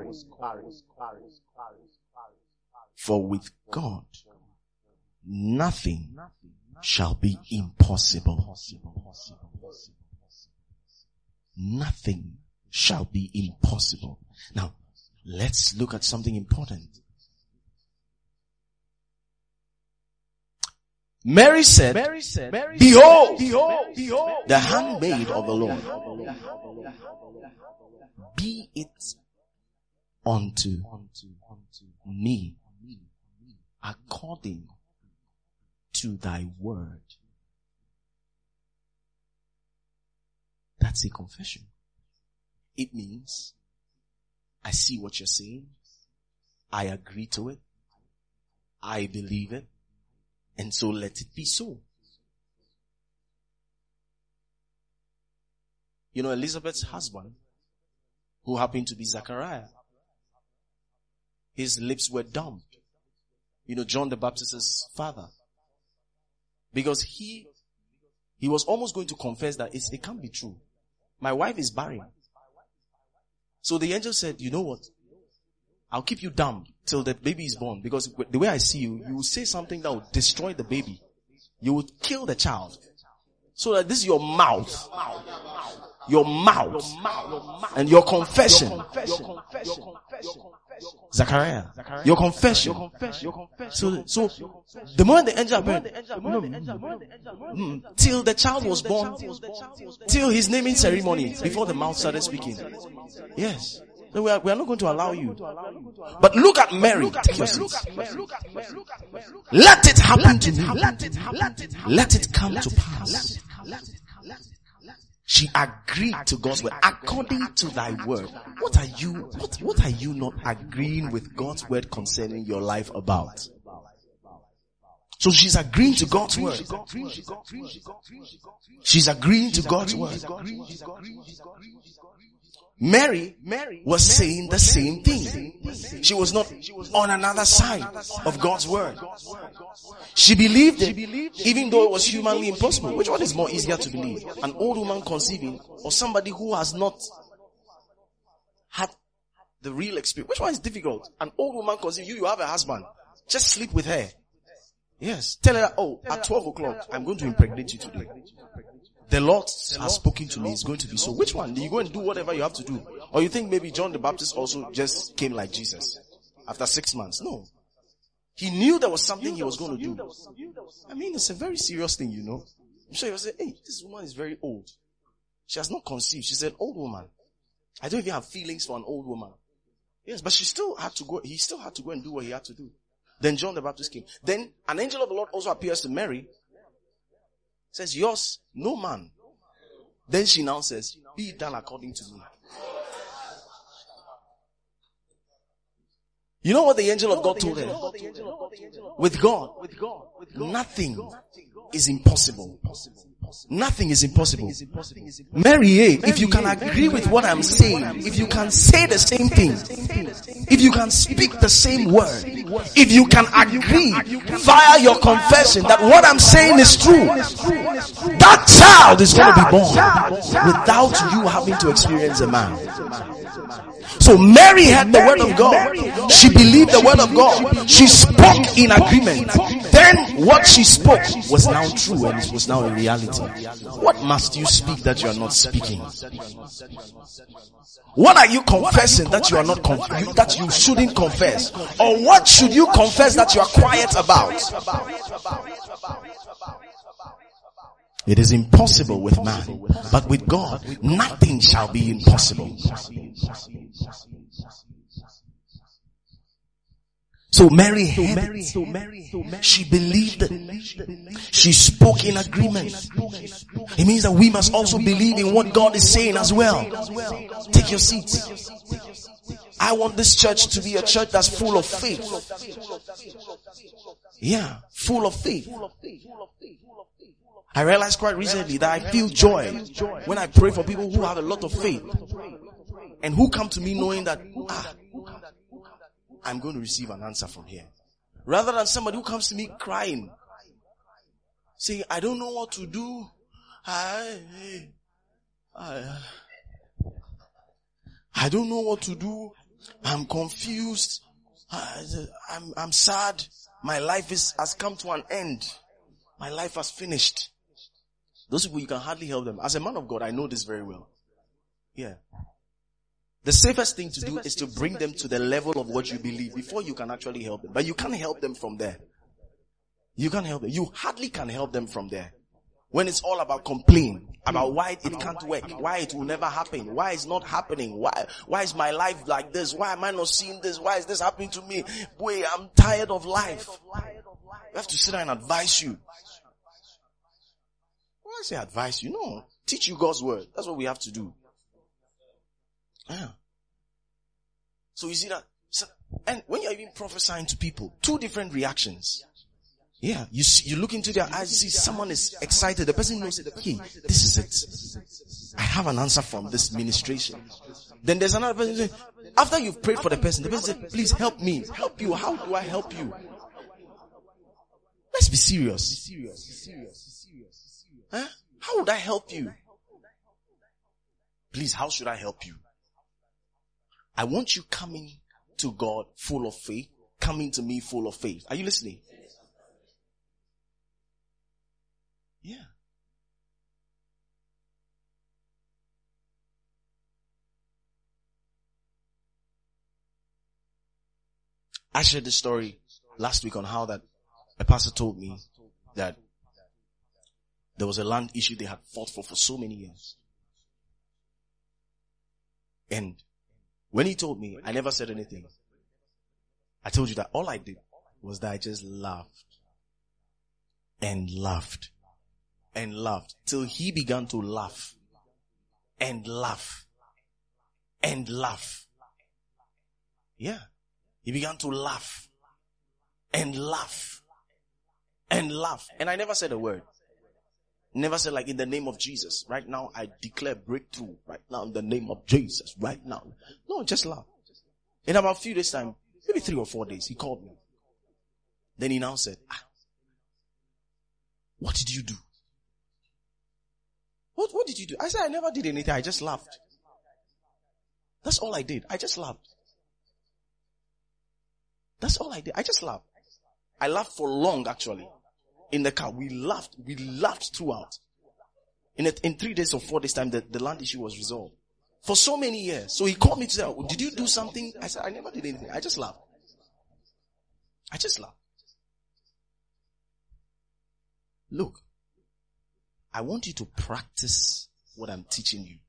For with God nothing shall be impossible. Nothing shall be impossible. Now, let's look at something important. Mary said, Behold, the handmaid of the Lord. Be it unto me according to thy word. That's a confession. It means, I see what you're saying. I agree to it. I believe it. And so let it be so. You know, Elizabeth's husband, who happened to be Zachariah, his lips were dumb. You know, John the Baptist's father. Because he was almost going to confess that it can't be true. My wife is barren. So the angel said, you know what? I'll keep you dumb till the baby is born, because the way I see you, you will say something that will destroy the baby. You will kill the child. So that this is your mouth. Your mouth. And your confession. Zachariah. Your confession. So the moment the angel appeared, till the child was born, till his naming ceremony, before the mouth started speaking. Yes. So we are not going to allow you. But look at Mary. Take your seat. Let it happen to me. Let it come to pass. She agreed to God's word according to thy word. What are you not agreeing with God's word concerning your life about? So she's agreeing to God's word. She's agreeing to God's word. Mary was saying the same thing. She was not on another side of God's word. She believed it, even though it was humanly impossible. Which one is more easier to believe? An old woman conceiving, or somebody who has not had the real experience? Which one is difficult? An old woman conceiving, you have a husband. Just sleep with her. Yes. Tell her, at 12 o'clock, I'm going to impregnate you today. The Lord has spoken to me. It's going to be so. Which one? Do you go and do whatever you have to do? Or you think maybe John the Baptist also just came like Jesus? after 6 months. No. He knew there was something he was going to do. I mean, it's a very serious thing, you know. I'm sure he was saying, hey, this woman is very old. She has not conceived. She's an old woman. I don't even have feelings for an old woman. Yes, but he still had to go and do what he had to do. Then John the Baptist came. Then an angel of the Lord also appears to Mary. Says, yours, no man. Then she now says, be it done according to me. You know what the angel of God told her? With God, nothing is impossible. Nothing is impossible. Mary, if you can agree with what I'm saying, if you can say the same thing, if you can speak the same word, if you can agree via your confession that what I'm saying is true, that child is going to be born without you having to experience a man. So Mary had the word of God. She believed the word of God. She spoke in agreement. Then what she spoke was now true and it was now a reality. What must you speak that you are not speaking? What are you confessing that you are not that you shouldn't confess? Or what should you confess that you are quiet about? It is impossible with man, but with God, nothing shall be impossible. So Mary heard it. She believed it. She spoke in agreement. It means that we must also believe in what God is saying as well. Take your seats. I want this church to be a church that's full of faith. Yeah, full of faith. I realized quite recently that I feel joy when I pray for people who have a lot of faith and who come to me knowing that, I'm going to receive an answer from here. Rather than somebody who comes to me crying, saying, I don't know what to do. I don't know what to do. I'm confused. I'm sad. My life has come to an end. My life has finished. Those people, you can hardly help them. As a man of God, I know this very well. Yeah. The safest thing to do is to bring them to the level of what you believe before you can actually help them. But you can't help them from there. You can't help them. You hardly can help them from there. When it's all about complain, about why it can't work, why it will never happen, why it's not happening, why is my life like this, why am I not seeing this, why is this happening to me? Boy, I'm tired of life. We have to sit down and advise you. When I say advise you, no. Teach you God's word. That's what we have to do. Yeah. So you see that, and when you're even prophesying to people, two different reactions. Yeah, you look into their eyes, you see someone is excited. The person knows, hey, this is it. I have an answer from this ministration. Then there's another person saying, after you've prayed for the person says, please help me. Help you. How do I help you? Let's be serious. Huh? How would I help you? Please, how should I help you? I want you coming to God full of faith, coming to me full of faith. Are you listening? Yeah. I shared this story last week on how that a pastor told me that there was a land issue they had fought for so many years. And when he told me, I never said anything. I told you that all I did was that I just laughed and laughed and laughed till he began to laugh and laugh and laugh. Yeah. He began to laugh and laugh and laugh. And I never said a word. Never said like in the name of Jesus. Right now I declare breakthrough. Right now in the name of Jesus. Right now. No, just laugh. In about a few days time, maybe 3 or 4 days, he called me. Then he now said, what did you do? What did you do? I said, I never did anything. I just laughed. That's all I did. I just laughed. That's all I did. I just laughed. I laughed for long actually. In the car, we laughed throughout. In 3 days or 4 days time, the land issue was resolved. For so many years. So he called me to say, did you do something? I said, I never did anything. I just laughed. I just laugh. Look, I want you to practice what I'm teaching you.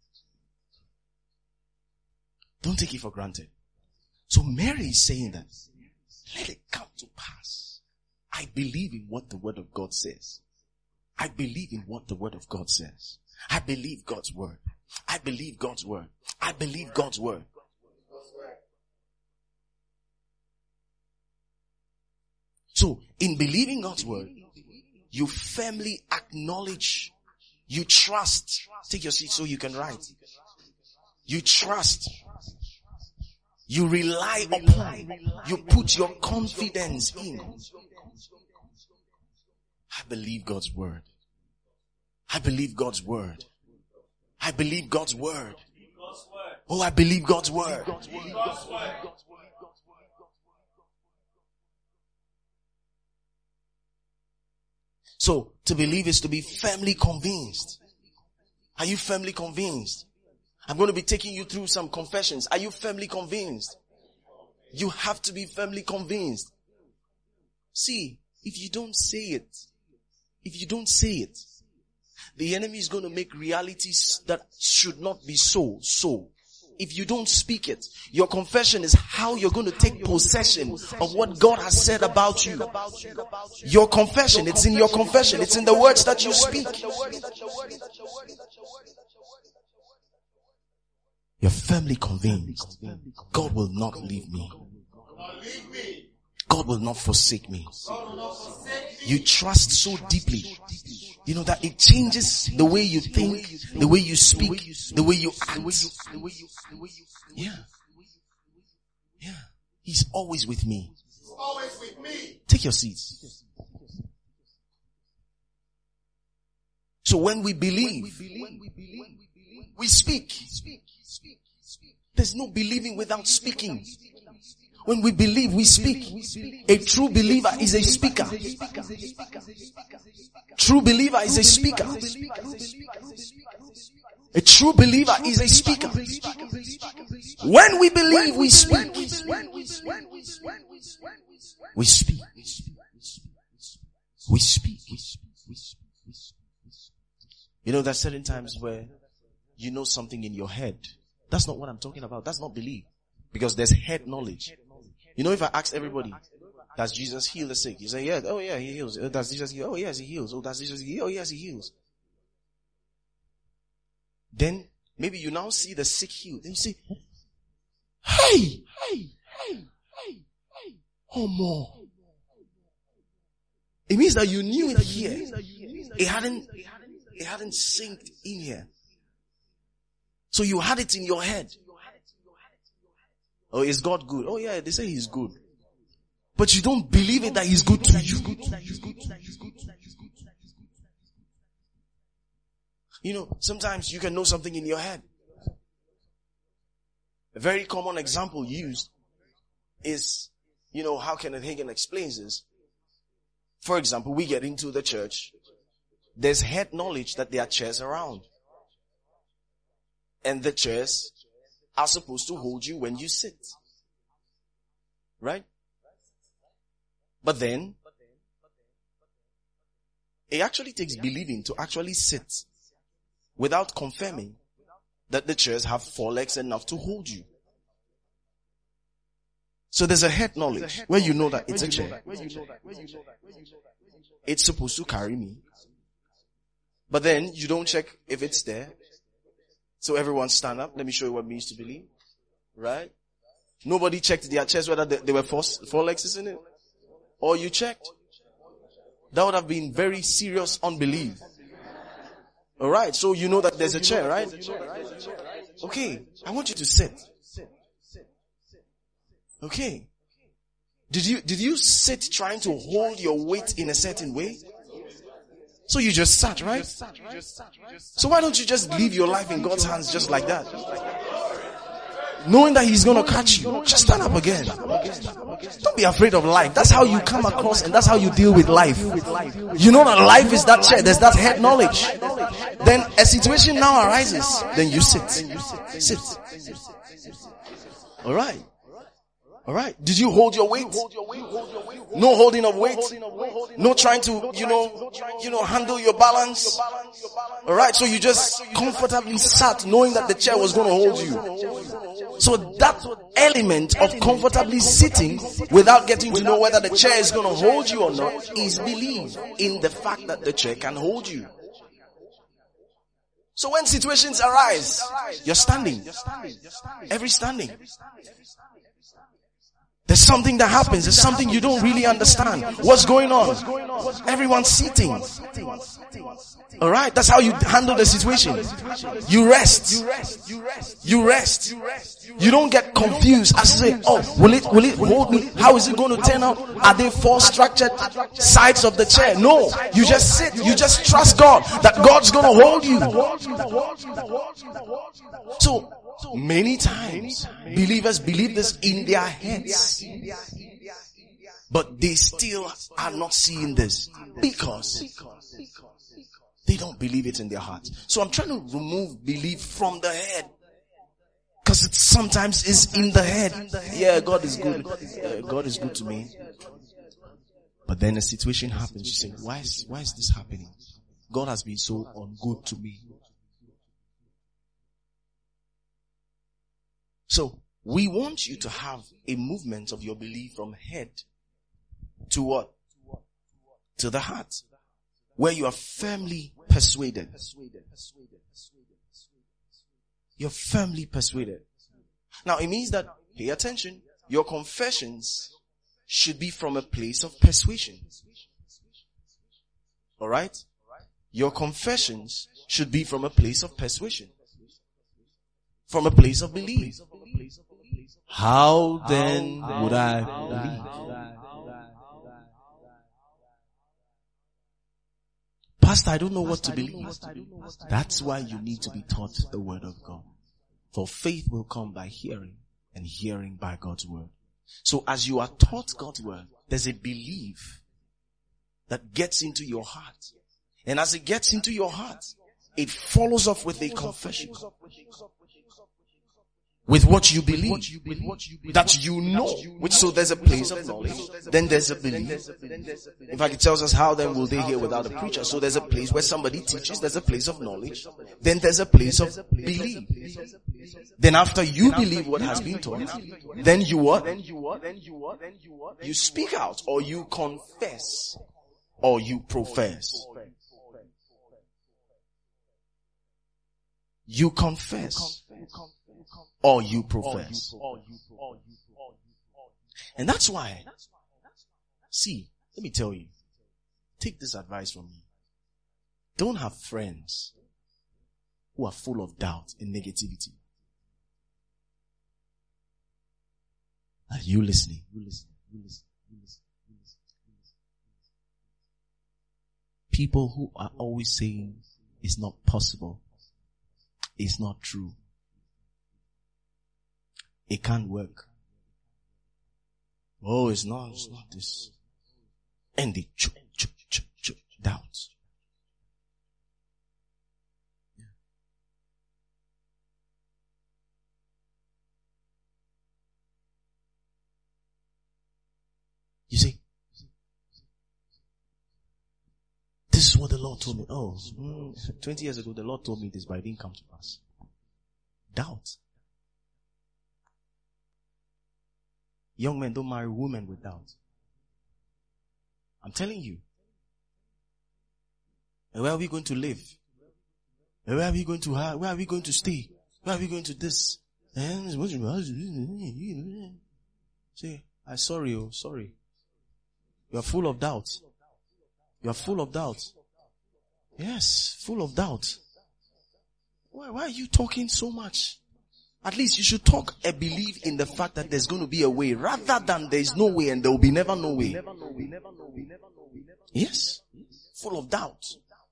Don't take it for granted. So Mary is saying that, let it come to pass. I believe in what the word of God says. I believe in what the word of God says. I believe God's word. I believe God's word. I believe God's word. So, in believing God's word, you firmly acknowledge, you trust. Take your seat so you can write. You trust. You rely upon. You put your confidence in. I believe God's word. I believe God's word. I believe God's word. Oh, I believe God's word. So, to believe is to be firmly convinced. Are you firmly convinced? I'm going to be taking you through some confessions. Are you firmly convinced? You have to be firmly convinced. See, if you don't say it, the enemy is going to make realities that should not be so. If you don't speak it, your confession is how you're going to take possession of what God has said about you. Your confession, it's in your confession. It's in the words that you speak. You're firmly convinced. God will not leave me. God will not forsake me. You trust so deeply, you know, that it changes the way you think, the way you speak, the way you act. Yeah. He's always with me. Take your seats. So when we believe, we speak. There's no believing without speaking. When we believe, we speak. A true believer is a speaker. True believer is a speaker. A true believer is a speaker. When we believe, we speak. We speak. We speak. You know, there's certain times where you know something in your head. That's not what I'm talking about. That's not belief. Because there's head knowledge. You know, if I ask everybody, does Jesus heal the sick? You say, yeah, oh yeah, he heals. Does Jesus heal? Oh yes, he heals. Oh, does Jesus heal? Oh yes, he heals. Then, maybe you now see the sick healed. Then you say, hey, oh more. It means that you knew it here. It hadn't synced in here. So you had it in your head. Oh, is God good? Oh yeah, they say he's good. But you don't believe it that he's good to you. You know, sometimes you can know something in your head. A very common example used is, you know, how Kenneth Hagin explains this. For example, we get into the church. There's head knowledge that there are chairs around. And the chairs are supposed to hold you when you sit. Right? But then, it actually takes believing to actually sit without confirming that the chairs have 4 legs enough to hold you. So there's a head knowledge where you know that it's a chair. It's supposed to carry me. But then you don't check if it's there. So everyone stand up. Let me show you what it means to believe. Right? Nobody checked their chest whether there were 4 legs in it. Or you checked. That would have been very serious unbelief. Alright, so you know that there's a chair, right? Okay, I want you to sit. Okay. Did you sit trying to hold your weight in a certain way? So you just sat, right? So why don't you just leave your life in God's hands just like that? Knowing that he's going to catch you. Just stand up again. Don't be afraid of life. That's how you come across and that's how you deal with life. You know that life is that chair. There's that head knowledge. Then a situation now arises. Then you sit. Sit. Alright. Alright? Did you hold your weight? No holding of weight. No trying to, handle your balance. Alright? So you just comfortably sat knowing that the chair was going to hold you. So that element of comfortably sitting without getting to know whether the chair is going to hold you or not is belief in the fact that the chair can hold you. So when situations arise, you're standing. Every standing. There's something that happens. There's something you don't really understand. What's going on? Everyone's sitting. Alright? That's how you handle the situation. You rest. You rest. You don't get confused as to say, oh, will it hold me? How is it going to turn out? Are there four structured sides of the chair? No. You just sit. You just trust God that God's going to hold you. So, many times, believers believe this in their heads, but they still are not seeing this because they don't believe it in their hearts. So I'm trying to remove belief from the head, because it sometimes is in the head. Yeah, God is good. God is good to me. But then a situation happens. You say, why is this happening? God has been so ungood to me. So, we want you to have a movement of your belief from head to what? To the heart. Where you are firmly persuaded. You're firmly persuaded. Now, it means that, pay attention, your confessions should be from a place of persuasion. Alright? Your confessions should be from a place of persuasion. From a place of belief. How then would I believe? Pastor, I don't know what to believe. That's why you need to be taught the word of God. For faith will come by hearing, and hearing by God's word. So as you are taught God's word, there's a belief that gets into your heart. And as it gets into your heart, it follows up with a confession. With what you believe, that you know, which so there's a place of knowledge, then there's a belief. In fact, it tells us how then will they hear without a preacher. So there's a place where somebody teaches, there's a place of knowledge, then there's a place of belief. Then after you believe what has been taught, then you what? You speak out, or you confess, or you profess. You confess, or you profess. And that's why, see, let me tell you, take this advice from me. Don't have friends who are full of doubt and negativity. Are you listening? People who are always saying it's not possible, it's not true, it can't work. Oh, it's not this. And they doubt. Yeah. You see, this is what the Lord told me. 20 years ago the Lord told me this, but it didn't come to pass. Doubt. Young men don't marry women with doubt. I'm telling you. And where are we going to live? And where are we going to where are we going to stay? Where are we going to this? Say, I'm sorry, sorry. You are full of doubt. You are full of doubt. Yes, full of doubt. Why are you talking so much? At least you should talk a belief in the fact that there's going to be a way, rather than there's no way and there will be never no way. Yes. Full of doubt.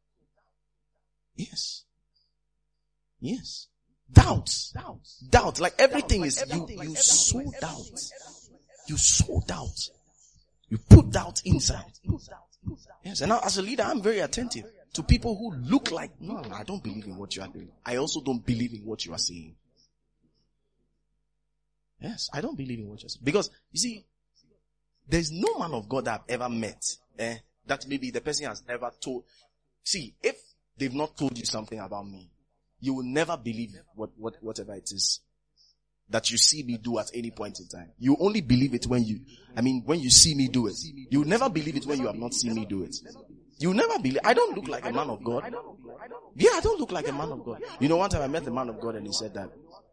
Yes. Yes. Doubt. Doubt. Like everything is, you sow doubt. You sow doubt. You put doubt inside. Yes. And now as a leader, I'm very attentive to people who look like, no, I don't believe in what you are doing. I also don't believe in what you are saying. Yes, I don't believe in what you're saying. Because, you see, there's no man of God that I've ever met, that maybe the person has ever told. See, if they've not told you something about me, you will never believe whatever it is that you see me do at any point in time. You only believe it when you see me do it. You will never believe it when you have not seen me do it. You never believe. I don't look like a man of God. Yeah, I don't look like a man of God. You know, one time I met a man of God and he said that,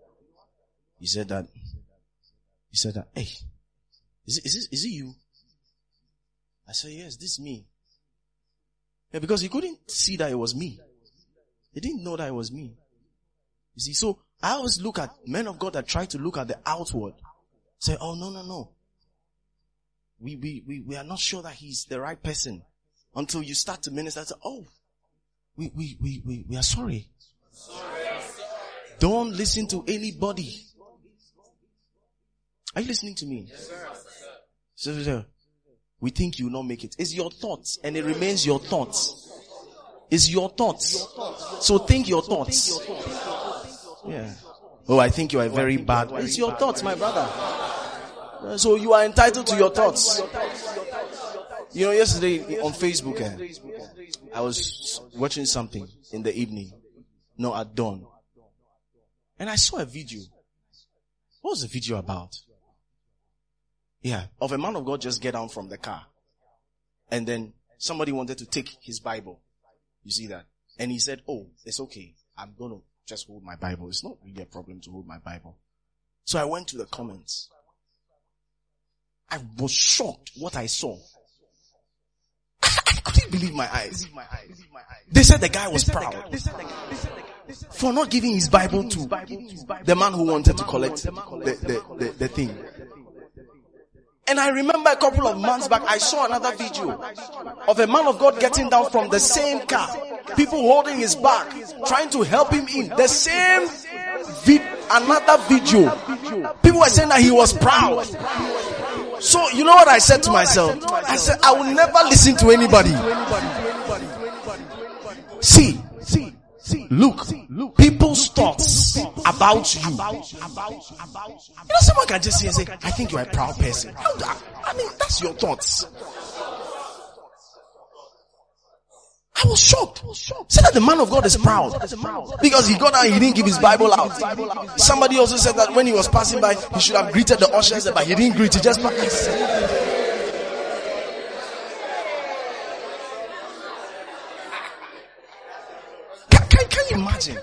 hey, is it you? I said, yes, this is me. Yeah, because he couldn't see that it was me. He didn't know that it was me. You see, so I always look at men of God that try to look at the outward. Say, oh, no. We are not sure that he's the right person. Until you start to minister, say, oh, we are sorry. Don't listen to anybody. Are you listening to me? Yes, sir. So, we think you will not make it. It's your thoughts, and it remains your thoughts. It's your thoughts. So think your thoughts. Yeah. Oh, I think you are very bad. It's your thoughts, my brother. So you are entitled to your thoughts. You know, yesterday on Facebook, I was watching something in the evening. No, at dawn. And I saw a video. What was the video about? Yeah, of a man of God just get down from the car. And then somebody wanted to take his Bible. You see that? And he said, oh, it's okay. I'm going to just hold my Bible. It's not really a problem to hold my Bible. So I went to the comments. I was shocked what I saw. I couldn't believe my eyes. They said the guy was proud for not giving his Bible to the man who wanted to collect the thing. And I remember a couple of months back, I saw another video of a man of God getting down from the same car. People holding his back, trying to help him in. The same another video. People were saying that he was proud. So, you know what I said to myself? I said, I will never listen to anybody. See, look, people's thoughts about you. You know, someone can just see and say, I think you're a proud person. I mean, that's your thoughts. I was shocked. Said that the man of God is proud. Because he got out, he didn't give his Bible out. Somebody also said that when he was passing by, he should have greeted the ushers, but he didn't greet, he just passed. Can you imagine?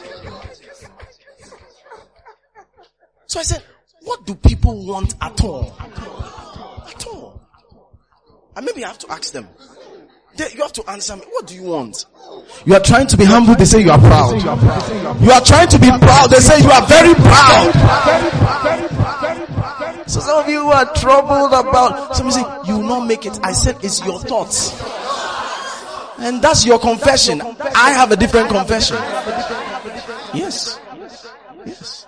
So I said, what do people want at all? At all. And maybe I have to ask them. You have to answer me. What do you want? You are trying to be humble. They say you are proud. You are trying to be proud. They say you are very proud. So some of you are troubled about. Some say you will not make it. I said it's your thoughts. And that's your confession. I have a different confession. Yes. Yes.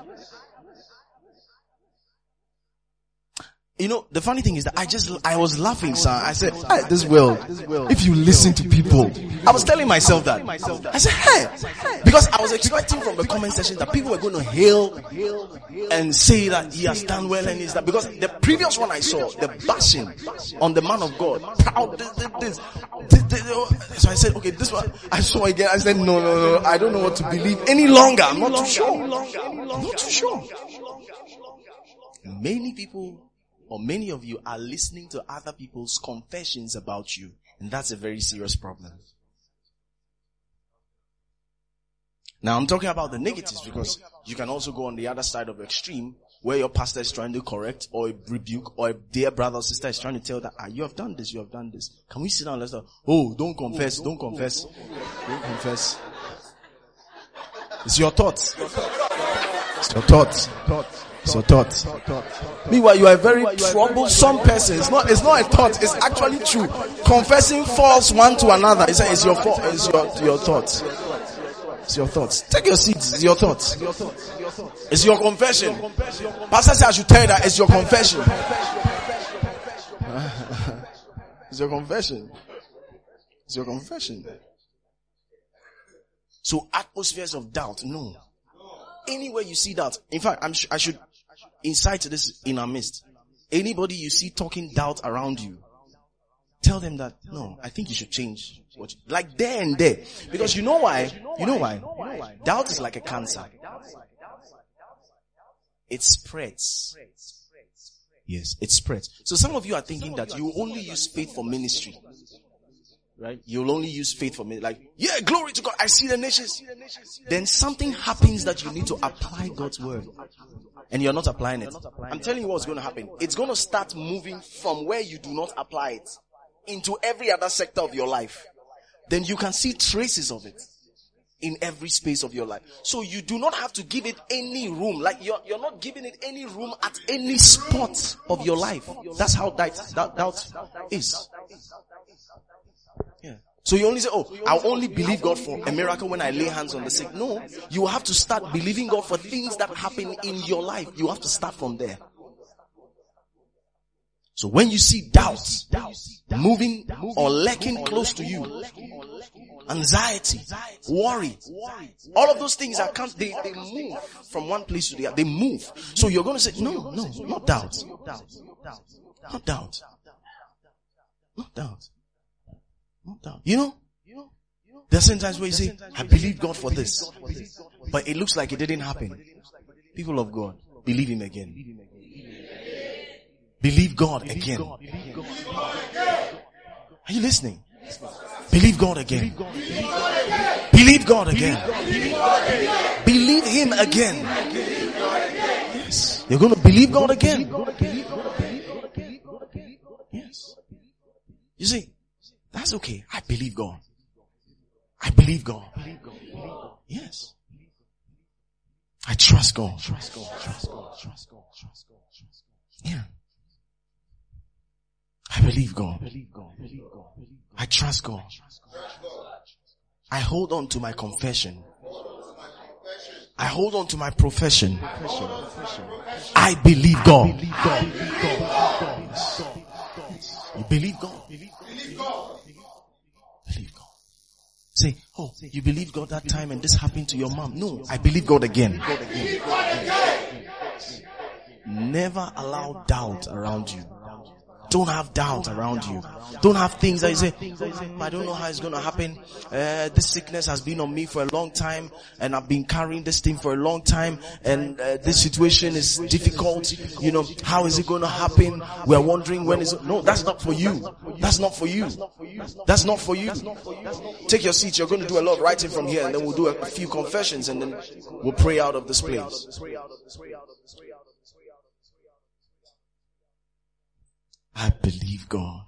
You know, the funny thing is that I was laughing, sir. I said, hey, this world, if you listen to people, I was telling myself that. I said, hey, because I was expecting from the comment section that people were going to hail and say that he has done well and is that, because the previous one I saw, the bashing on the man of God, proud, this. So I said, okay, this one I saw again. I said, no, I don't know what to believe any longer. I'm not too sure. I'm not too sure. Many people, or many of you, are listening to other people's confessions about you. And that's a very serious problem. Now I'm talking about the negatives, because you can also go on the other side of the extreme where your pastor is trying to correct or rebuke, or a dear brother or sister is trying to tell that, you have done this, you have done this. Can we sit down and let's talk? Oh, don't confess. Don't confess. It's your thoughts. It's your thoughts. So thoughts. Meanwhile, you are a very troublesome person. It's not a thought. It's actually true. Confessing faults one to another. It's your fault. It's your thoughts. It's your thoughts. Take your seats. It's your thoughts. It's your confession. Pastor says I should tell you that it's your confession. It's your confession. It's your confession. So atmospheres of doubt, no. Anywhere you see doubt. In fact, I should incite this in our midst. Anybody you see talking doubt around you, tell them that, no, I think you should change. Like there and there. Because you know why? Doubt is like a cancer. It spreads. Yes, it spreads. So some of you are thinking that you only use faith for ministry. Right? You'll only use faith for me. Like, yeah, glory to God. I see the nations. Then something happens that you need to apply God's word. And you're not applying it. I'm telling you what's going to happen. It's going to start moving from where you do not apply it into every other sector of your life. Then you can see traces of it in every space of your life. So you do not have to give it any room. Like you're not giving it any room at any spot of your life. That's how doubt is. Yeah. So you only say, oh, I'll only believe God for a miracle when I lay hands on the sick. No, you have to start believing God for things that happen in your life. You have to start from there. So when you see doubt moving or lurking close to you, anxiety, worry, all of those things they move from one place to the other. They move. So you're going to say, no, not doubt. Not doubt. Not doubt. Not doubt. You know, there are some times where you say, I believe God for this, but it looks like it didn't happen. People of God, believe Him again. Believe God again. Are you listening? Believe God again. Believe God again. Believe Him again. Yes. You're going to believe God again. Yes. You see, that's okay. I believe God. I believe God. Yes. I trust God. Yeah. I believe God. I trust God. I hold on to my confession. I hold on to my profession. I believe God. You believe God. Believe God. Say, oh, you believe God that time and this happened to your mom. No, I believe God again. Never allow doubt around you. Don't have doubt around you. Don't have things that you say, I don't know how it's going to happen. This sickness has been on me for a long time and I've been carrying this thing for a long time and this situation is difficult. You know, how is it going to happen? We're wondering when is it. No, that's not for you. That's not for you. That's not for you. Take your seat. You're going to do a lot of writing from here and then we'll do a few confessions and then we'll pray out of this place. I believe God.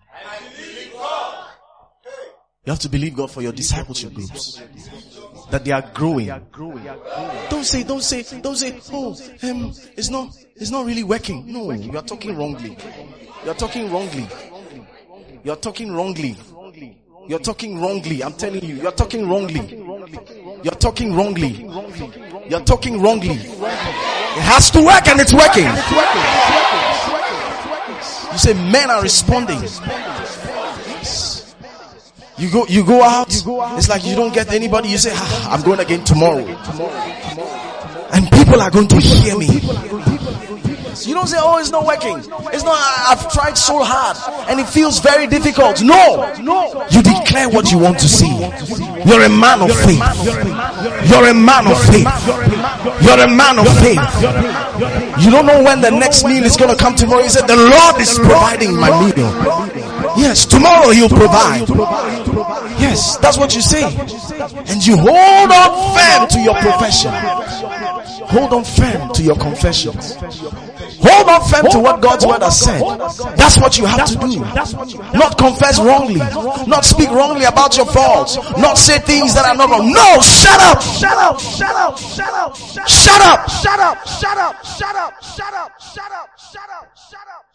You have to believe God for your discipleship groups. That they are growing. Don't say, oh, it's not really working. No, you are talking wrongly. You are talking wrongly. You are talking wrongly. You are talking wrongly. I'm telling you, you are talking wrongly. You are talking wrongly. You are talking wrongly. It has to work and it's working. You say men are responding. You go out. It's like you don't get anybody. You say, I'm going again tomorrow. And people are going to hear me. You don't say, oh, it's not working. It's not, I've tried so hard and it feels very difficult. No. You declare what you want to see. You're a man of faith. You're a man of faith. You're a man of faith. You don't know when the next meal is going to come tomorrow. You said, the Lord is providing my meal. Yes, tomorrow He'll provide. Yes, that's what you say. And you hold on firm to your profession. Hold on firm to your confessions. Hold on firm to what God's word has said. That's what you have to do. Not confess wrongly. Not speak wrongly about your faults. Not say things that are not wrong. No, shut up. Shut up. Shut up. Shut up. Shut up. Shut up. Shut up. Shut up. Shut up. Shut up. Shut up. Shut up.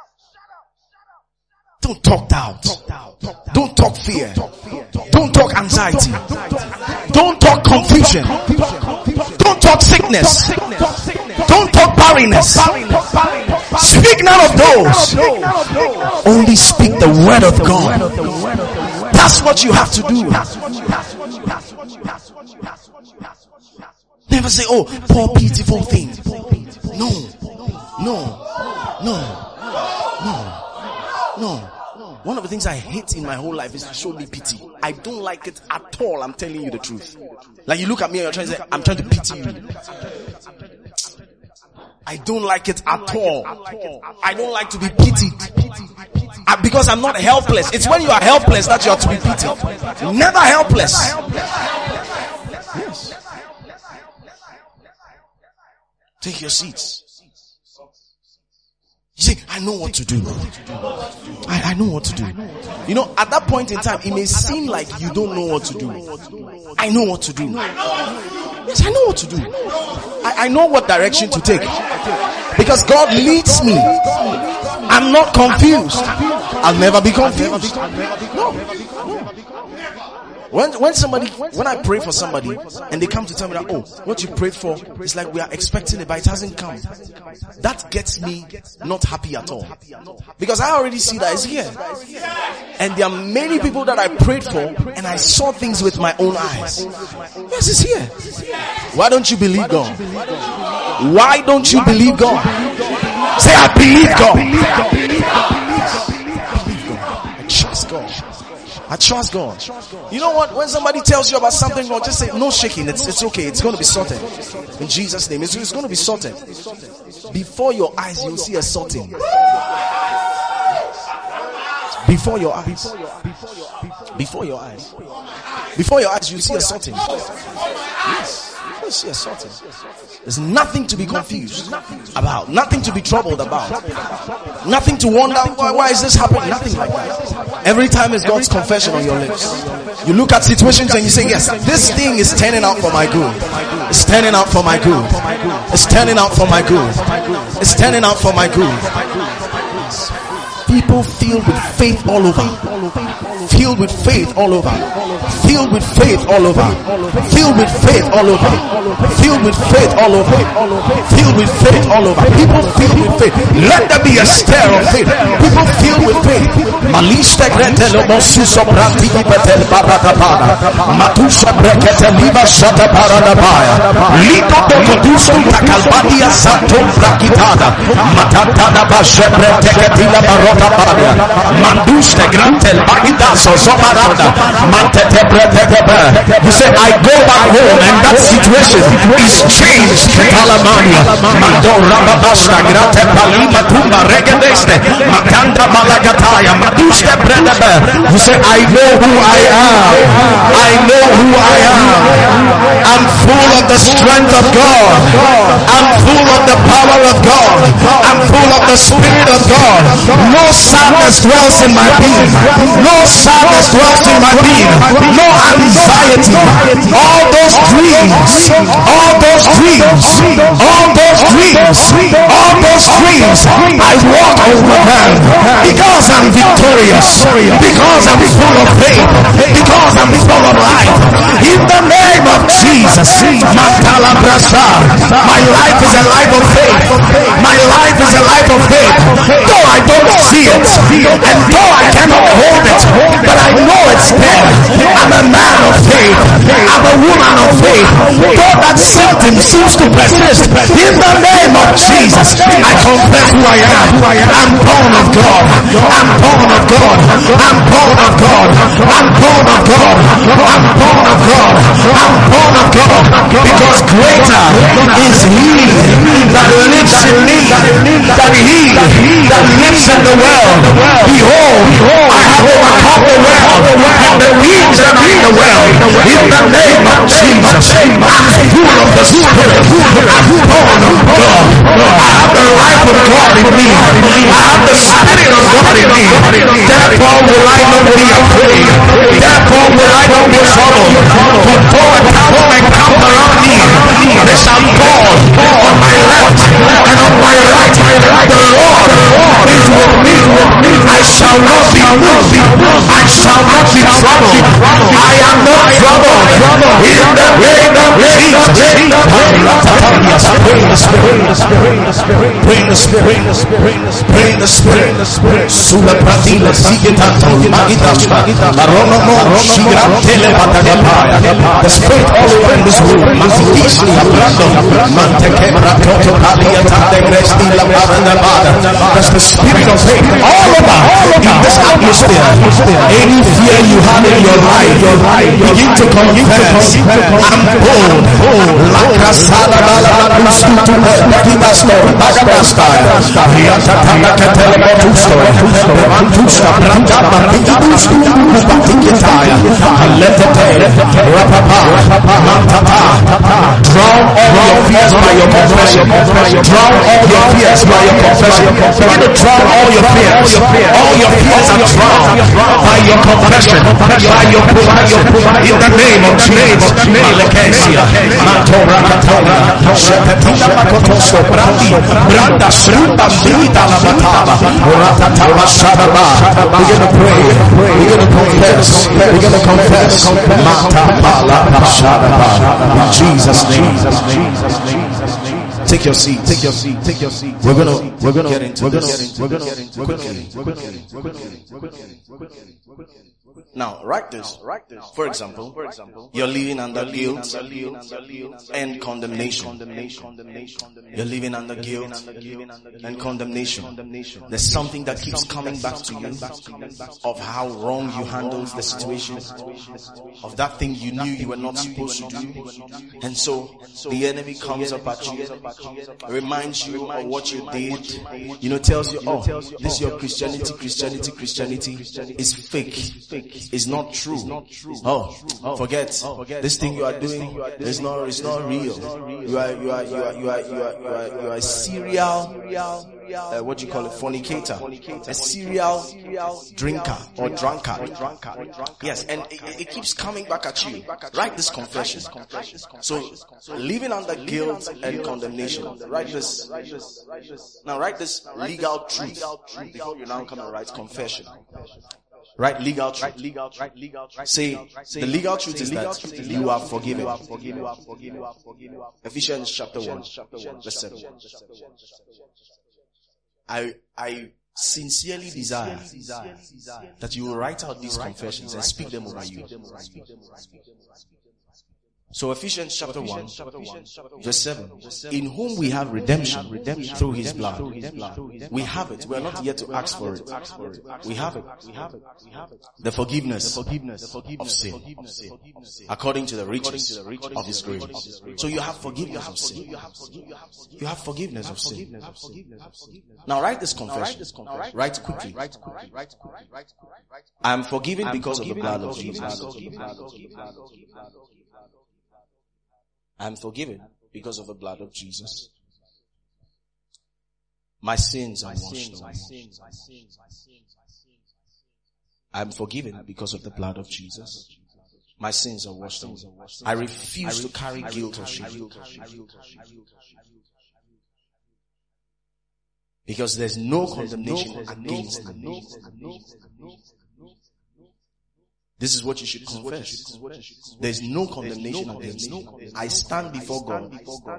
Don't talk doubt. Don't talk fear. Don't talk anxiety. Don't talk confusion. Don't talk sickness. Don't talk barrenness. Speak none of those. Only speak the word of God. That's what you have to do. Never say, oh, poor pitiful thing. No. One of the things I hate in my whole life is to show me pity. I don't like it at all. I'm telling you the truth. Like you look at me and you're trying to say, I'm trying to pity you. I don't like it at all. I don't like to be pitied. Because I'm not helpless. It's when you are helpless that you have to be pitied. Never helpless. Yes. Take your seats. You say, I know what to do. I know what to do. You know, at that point in time, it may seem like you don't know what to do. I know what to do. Yes, I know what to do. I know what direction to take. Because God leads me. I'm not confused. I'll never be confused. No. When I pray for somebody and they come to tell me that, oh, what you prayed for, it's like we are expecting it, but it hasn't come. That gets me not happy at all. Because I already see that it's here. And there are many people that I prayed for and I saw things with my own eyes. Yes, it's here. Why don't you believe God? Why don't you believe God? Say, I believe God. I trust God. I trust God. You know what? When somebody tells you about something wrong, just say, no shaking. It's okay. It's going to be sorted. In Jesus' name. It's going to be sorted. Before your eyes, you'll see a sorting. Before your eyes. Before your eyes. Before your eyes, you'll see a sorting. Yes. You'll see a sorting. There's nothing to be confused about. Nothing to be troubled about. Nothing to wonder, why is this happening? Nothing like that. Every time is God's confession on your lips. You look at situations and you say, yes, this thing is turning out for my good. It's turning out for my good. It's turning out for my good. It's turning out for my good. People filled with faith all over. Filled with faith all over. Filled with faith all over. Filled with faith all over. Filled with faith all over. Filled with faith all over. People filled with faith. Let there be a stir of faith. People filled with faith. Malista gretelo mosuso prantiki betel barakapada. Matusha brekete liba shata paradabaya. Lito tokoduso takalbadia santo brakitada. Matatada bashebre teketila barota padia. Manduste grantel bagidaso somarada. Mantete bretebe. You say, I go back home and that situation is changed. Palamania. Mando rababasta grate palima tumba regedeste. Matanta malagataya. Maduste bretebe. You say, I know who I am. I know who I am. I'm full of the strength of God. I'm full of the power of God. I'm full of the Spirit of God. No sadness dwells in my being. No sadness dwells in my being. No anxiety. All those dreams. All those dreams. All those dreams. All those dreams. I walk over them. Because I'm victorious. Because I'm full of faith. Because I'm full of life. In the name of Jesus. Matala Brasa. My life is a life of faith. My life is a life of faith. Though I don't see it. And though I cannot hold it. But I know it's there. I'm a man of faith. I'm a woman of faith. Though that symptom seems to persist. In the name of Jesus. I confess who I am. I'm born of God. I'm born of God. I'm born of God. I'm born of God. I'm born of God. I'm born of God. Because greater is He that lives in me than He that lives in the world. Behold, I have overcome the world and the things that are in the world. In the name of Jesus, I'm full of the Spirit. I'm born of God. I have the life of God in me. I have the Spirit of God in me. Therefore will I not be afraid. Therefore will I not be troubled. For though a thousand may come around me, they shall fall on my left and on my right. The Lord is with me. I shall not be moved. I shall not be troubled. I am not troubled. In the name of Jesus. Bring the Spirit. Bring the Spirit. Bring the Spirit. Bring the Spirit. Sula Pratila Sigitato Magitasta Aronomo Shigratele Patagapaya. The Spirit all over in this room. Mantisli Abrando Manteke Pratoto Paliata de Gresti La Paranda. That's the Spirit of faith all over in this atmosphere. Any fear you have in your life, begin to confess. I'm bold. Lakasala Balabakustu to Padimasto Bagabasta Riata Tamakatele Motusto Mantusta Branda Mantustu Kupatikitaya Alete Rapapa Mantapa. Drown all your fears by your confession. Drown all your fears by your confession. Begin to drown all your fears. All your fears are drowned by your confession, by your provision. In the name of Jesus. Malekesia Mantora Katara Shepetina Makotoso Brandi Branda Sruba Brida Labataba Ratataba Shadaba. We're gonna pray. We're gonna confess. We're gonna confess. Matapala Shadaba. In Jesus' name. Take your seat. Take your seat. Take your seat. We're gonna get into this. We're gonna quickly. Now, write this. For example, you're living under guilt and condemnation. You're living under guilt and condemnation. There's something that keeps coming back to you of how wrong you handled the situation, of that thing you knew you were not supposed to do. And so the enemy comes up at you, reminds you of what you did, tells you, oh, this your Christianity is fake. Is not true. Oh, forget. This thing you are doing is not real. You are a serial, what do you call it? Fornicator. A serial drinker or drunkard. Yes, and it keeps coming back at you. Write this confession. So, living under guilt and condemnation. Write this. Now write this legal truth before you now come and write confession. Right, legal truth. Say, the legal truth is that you are forgiven. Ephesians chapter 1, verse 7. I sincerely desire that you will write out these confessions and speak them over you. So Ephesians chapter 1, verse 7. In whom we have redemption through his blood. We have it. We are not yet to ask for it. We have it. The forgiveness of sin. According to the riches of his grace. So you have forgiveness of sin. You have forgiveness of sin. Now write this confession. Write quickly. I am forgiven because of the blood of Jesus. I am forgiven because of the blood of Jesus. My sins are washed away. I am forgiven because of the blood of Jesus. My sins are washed away. I refuse to carry guilt or shame. Because there's no condemnation against me. This is what you should confess. There is no condemnation against me. I stand before God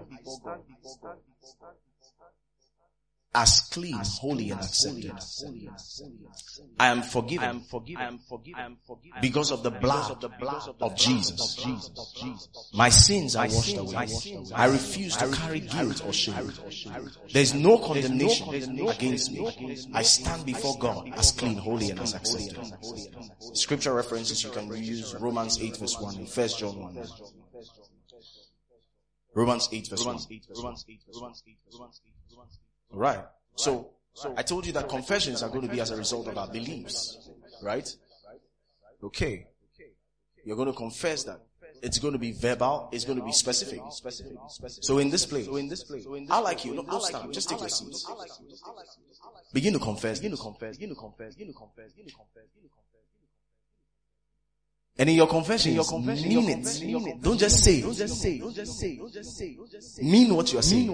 as clean, holy, and accepted. I am forgiven because of the blood of Jesus. My sins are washed away. I refuse to carry guilt or shame. There is no condemnation against me. I stand before God as clean, holy, and as accepted. Scripture references you can use Romans 8 verse 1 and 1 John 1. Romans 8 verse 1. Right. So I told you that confessions are going to be as a result of our beliefs. Right? Okay. You're going to confess that. It's going to be verbal. It's going to be specific. So in this place, I like you. Don't stand. Just take your seats. Begin to confess. And in your confession, mean it. Don't just say. Mean what you are saying.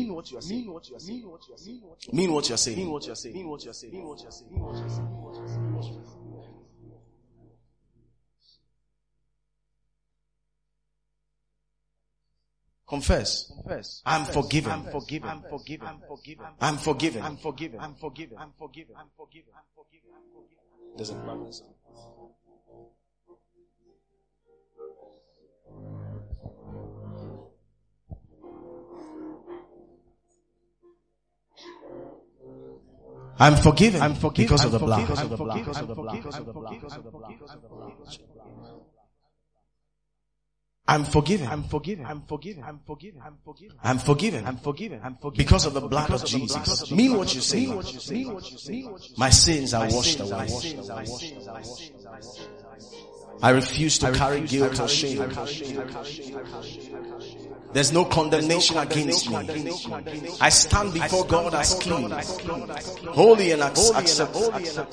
Mean what you are saying. Confess. I'm forgiven. I'm forgiven. There's a problem. I'm forgiven because of the blood. I'm forgiven because of the blood of Jesus. Mean what you say. My sins are washed away. I refuse to carry guilt or shame. There's no condemnation against me. I stand before God as clean, holy and acceptable.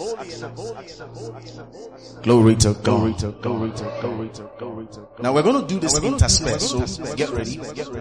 Glory to God. Now we're going to do this interspersed, so get ready.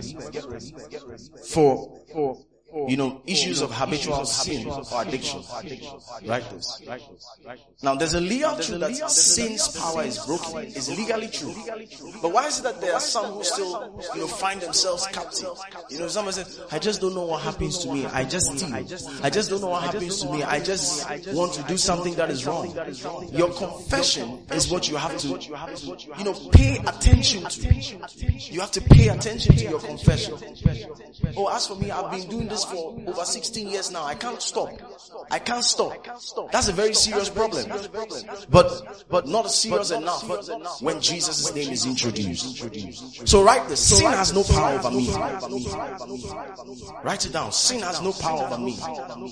For issues of habitual sin or addiction. Write this. Now there's a legal truth that sin's power is broken. It's legally true. But why is it that there are some who still, find themselves captive? Someone says, I just don't know what happens to me. I just steal. I just don't know what happens to me. I just want to do something that is wrong. Your confession is what you have to, pay attention to. You have to pay attention to your confession. Oh, as for me, I've been doing this for over 16 years now. I can't stop. That's a very serious problem. But not serious enough when Jesus' name is introduced. So write this. Sin has no power over me. Write it down. Sin has no power over me.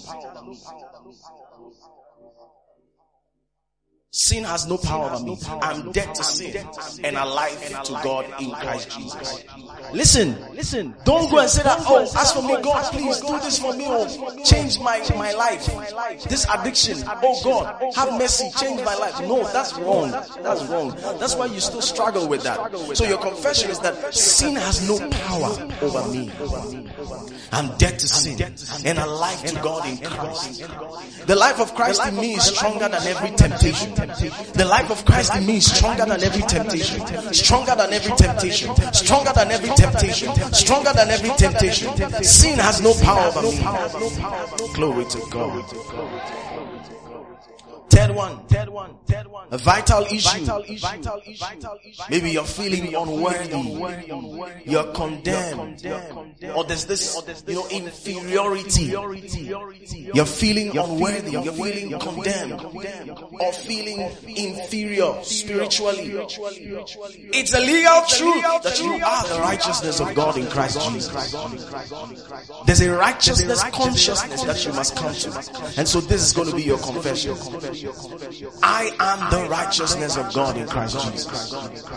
Sin has no power over me. I'm dead to sin and alive to God in Christ Jesus. Listen. Don't go and say that, oh, as for me, God, please do this for me. Oh, change my life. This addiction. Oh God, have mercy. Change my life. No, that's wrong. That's why you still struggle with that. So your confession is that sin has no power over me. I'm dead to sin and alive to God in Christ. The life of Christ in me is stronger than every temptation. The life of Christ in me is stronger than every temptation. Stronger than every temptation. Stronger than every temptation. Stronger than every temptation. Sin has no power over me. Glory to God. Third one. A vital issue. Maybe you're feeling unworthy. You're condemned. Or there's this, inferiority. You're feeling unworthy. You're feeling condemned. Or feeling inferior spiritually. It's a legal truth that you are the righteousness of God in Christ Jesus. There's a righteousness consciousness that you must come to. And so this is going to be your confession. I am the righteousness of God in Christ Jesus.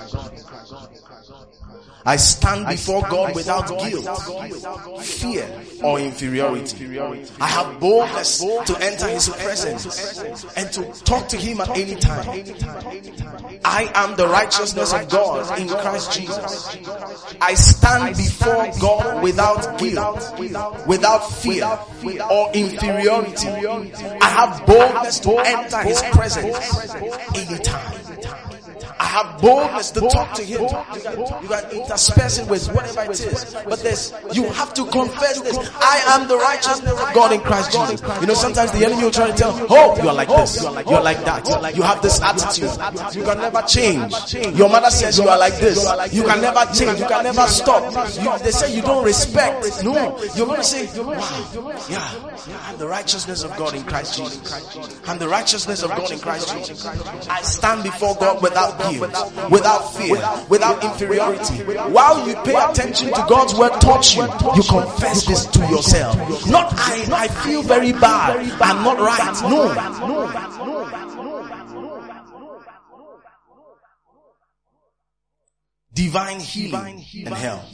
I stand before God without guilt, fear, or inferiority. I have boldness to enter His presence and to talk to Him at any time. I am the righteousness of God in Christ Jesus. I stand before God without guilt, without fear, or inferiority. I have boldness to enter His presence anytime. I have boldness to talk to Him. You can intersperse it with whatever it is. But you have to confess this. I am the righteousness of God in Christ Jesus. Sometimes the enemy will try to tell, oh, you are like this. You are like that. You have this attitude. You can never change. Your mother says you are like this. You can never change. You can never stop. They say you don't respect. No. You're going to say, wow, yeah, I'm the righteousness of God in Christ Jesus. I'm the righteousness of God in Christ Jesus. I stand before God without guilt, without fear, without inferiority. While you pay attention to God's word taught you confess this to yourself. Not I feel very bad. I'm not right. No. Divine healing and health.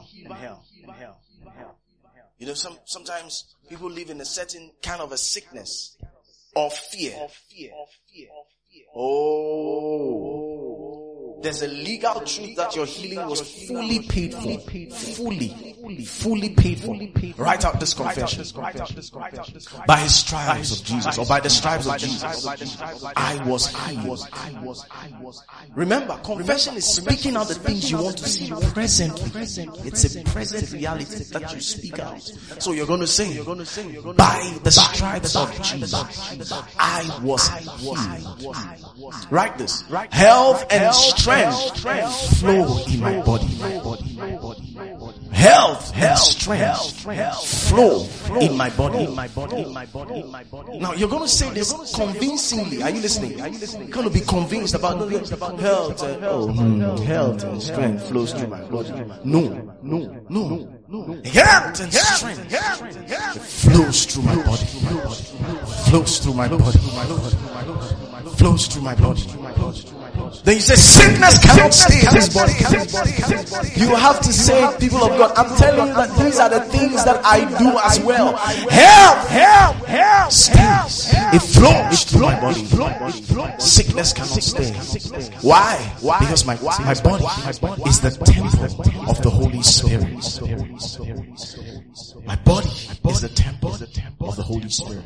Sometimes people live in a certain kind of a sickness or fear. Oh, there's a legal truth that your healing was fully paid for. Fully paid for. Write out this confession. By his stripes of Jesus, or by the stripes of Jesus, I was healed. Remember, confession is speaking out the things you want to see presently. It's a present reality that you speak out. So you're going to say, by the stripes of Jesus, I was healed. Write this. Health and strength flow in my body. Health and strength flow in my body. Now you're going to say this convincingly. Are you listening? You're going to be convinced about health. Health and strength flows through my body. No. Health and strength flows through my body. Flows through my body. Flows through my body. Then you say sickness cannot stay in this body. You have to say, people of God, I'm telling you that these are the things that I do as well. Health stays. It flows through my body. Sickness cannot stay. Why? Because my body is the temple of the Holy Spirit. My body is the temple of the Holy Spirit.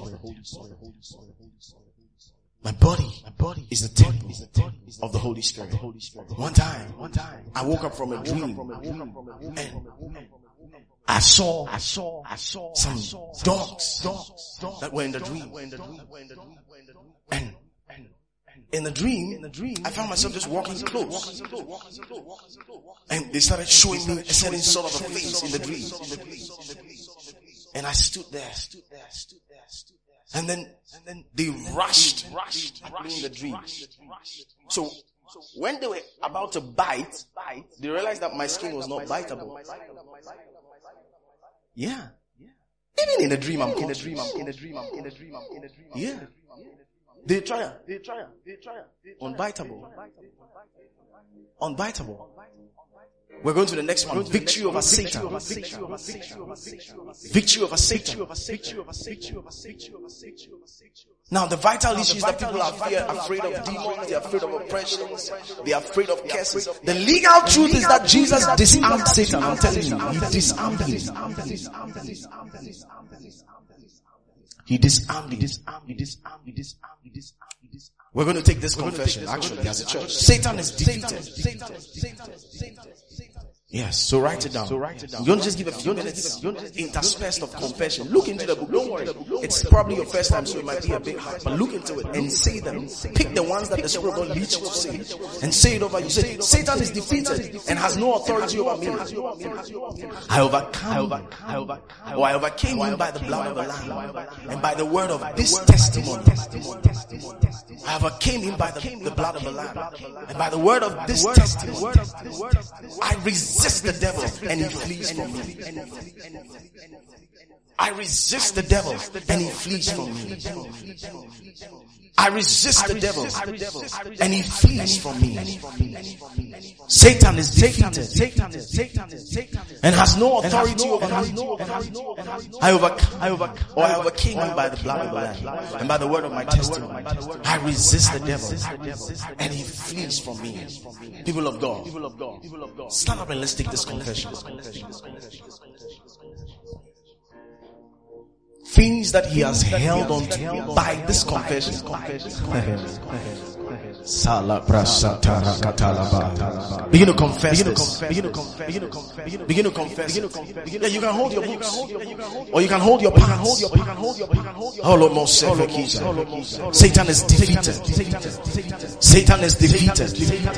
My body is the temple of the Holy Spirit. One time, I woke up from a dream and I saw some dogs that were in the dream. And in the dream, I found myself just walking close. And they started showing me a certain sort of a face in the dream. And I stood there. And then they rushed in the dream. So when they were about to bite, they realized that my skin was not biteable. Yeah. Even in the dream, I'm in the dream. Yeah. They try. Unbiteable. We're going to the next one. Victory over Satan. Victory over Satan. Now the vital issue is that people are afraid of demons, they're afraid of oppressions, they're afraid of curses. The legal truth is that Jesus disarmed Satan. I'm telling you, he disarmed him. He disarmed him. We're going to take this confession actually as a church. Satan is defeated. Yes, so write it down. You don't just give a few minutes interspersed of confession. Look into the book. Don't worry. It's probably your first time, so it might be a bit hard. But look into it and say them. Pick the ones that the Spirit of God leads you to say. And say it over you. Say, Satan is defeated and has no authority over me. I overcame him by the blood of the Lamb and by the word of this testimony. I overcame him by the blood of the Lamb and by the word of this testimony. I resist the devil and he flees from me. I resist the devil and he flees from me. I resist the devil and he flees from me. Satan is defeated and has no authority over me. I overcame him by the blood of the Lamb and by the word of my testimony. I resist the devil and he flees from me. People of God, stand up and let's take this confession. Things that he has held on to by this confession. Begin to confess this. Begin to confess. Yeah, you can hold your books, or you can hold your pants. Satan is defeated. Satan is defeated.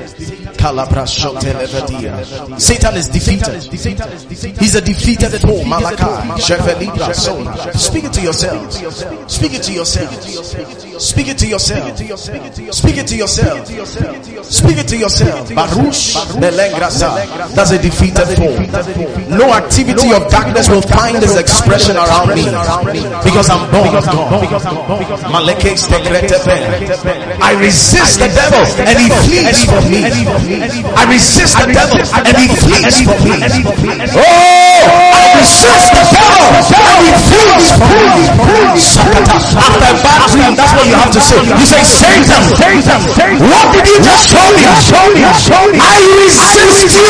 Satan is defeated. He's a defeated foe. Malachi. Speak it to yourself. Speak it to yourself. Speak it to yourself. Speak it to yourself. Speak it to yourself. Baruch Belengrasa. That's a defeated foe. No activity of darkness will find its expression around me, because I'm born of God. I resist the devil and he flees from me. I resist the devil and he flees from me. Oh, resist the devil and he flees from you. After a bad dream, that's what you have to say. You say, Satan, what did you just show me? I resist you.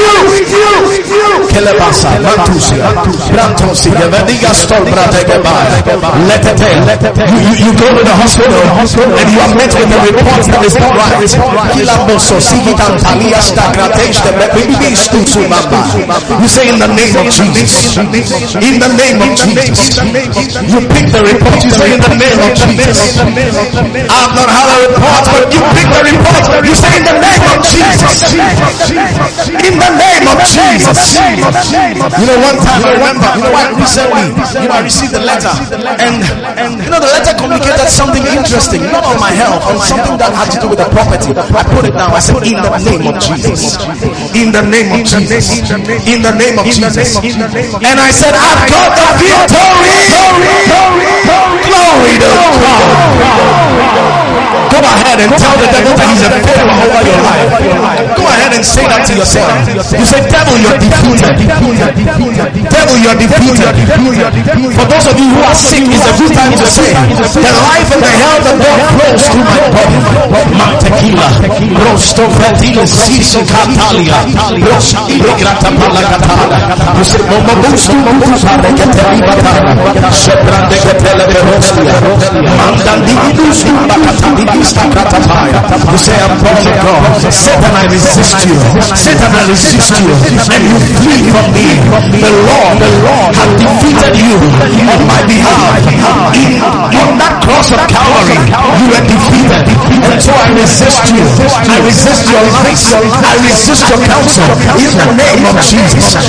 Kelebasa, Mantusia, Brantosi, Vediga Stolbra Tegeba. You go to the hospital and you are met with a report that is not right. Kilamboso, Sigitan, Talias, Takratesh, the baby Stumaba. You say, in the name of Jesus. In the name of Jesus. You pick the report, you say, in the name of Jesus. I've not had a report, but you pick the report, you say, in the name of Jesus. In the name of Jesus. You know, one time I remember, quite recently, I received a letter, and the letter communicated something interesting, not on my health, on something that had to do with the property. I put it down, I said, in the name of Jesus. In the name of Jesus. In the name of Jesus. And I said, I've got the victory. Glory to God. Go ahead and tell the devil that he's a failure over your life. Go ahead and say that to yourself. You say, devil, you're defeated. Devil, you're defeated. For those of you who are sick, it's a good time to say, the life and the health of God flows through my body. Mantequila, rosto fratile, siso catalia, rosto grata palacatana. You say, Mama Bustu, Mama Ketela, Shebrande Ketela, Mandandidus, Bakatani. You say, I'm born of God. Satan, I resist you. Satan, I resist you. And you flee from me. The Lord has defeated you on my behalf. On that cross of Calvary, you were defeated. And so I resist you. I resist your grace. I resist your counsel. In the name of Jesus.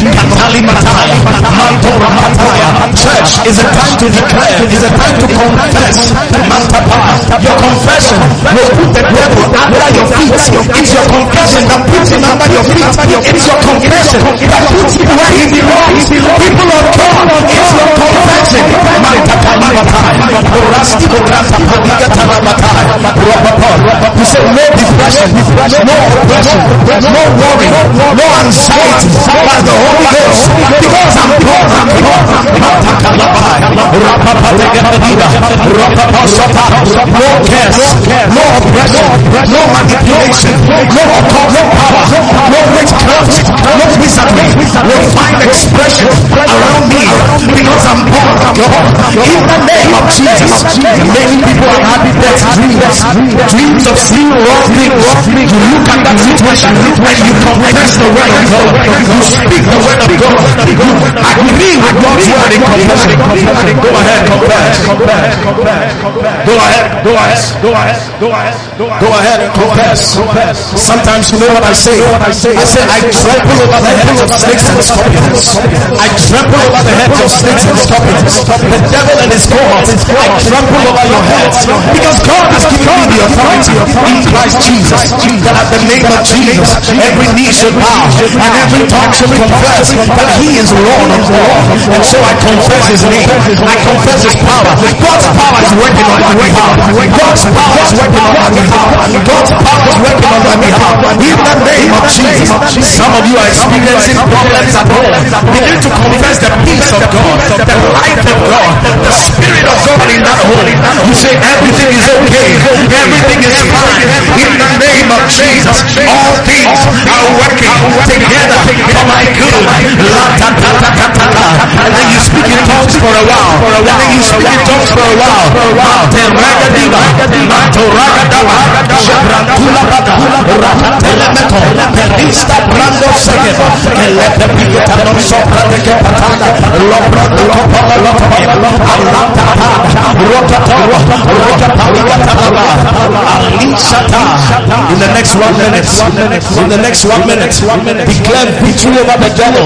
Church, is a time to declare. Is a time to confess. Your confession will put the devil under your feet. It's your confession that puts him under your feet. It's your confession that puts him where he belongs. People of God, it's your confession. You say no depression, no oppression, no worry, no anxiety by the Holy Ghost, because I'm born. No cares, no oppression, no manipulation, no occult power, no witchcraft, no wizardry will find expression around me, because I'm born of God. In the name of Jesus. Many people have had death dreams of seeing wrong things. You look at that situation and you confess the word of God. You speak the word of God. You agree with God's word in confession. Go ahead, confess. Go ahead and confess. Sometimes you know what I say. I say, I trample over the heads of snakes and scorpions. I trample over the heads of snakes and scorpions. The devil and his cohorts, I trample over your heads. Because God has given me the authority in Christ Jesus. That at the name of Jesus, every knee should bow and every tongue should confess that he is Lord of all. And so I confess his name. I confess his power. God's power is working on my behalf. God's power is working on my behalf. God's power is working on my behalf. In the name of Jesus. Some of you are experiencing problems at home. Begin to confess the peace of God, the light of God, the Spirit of God in that home. You say everything is okay. Everything is fine. In the name of Jesus, all things are working together for my good. And then you speak in tongues for a while. And then you speak in tongues for a while. In the next 1 minute, declare victory over the devil.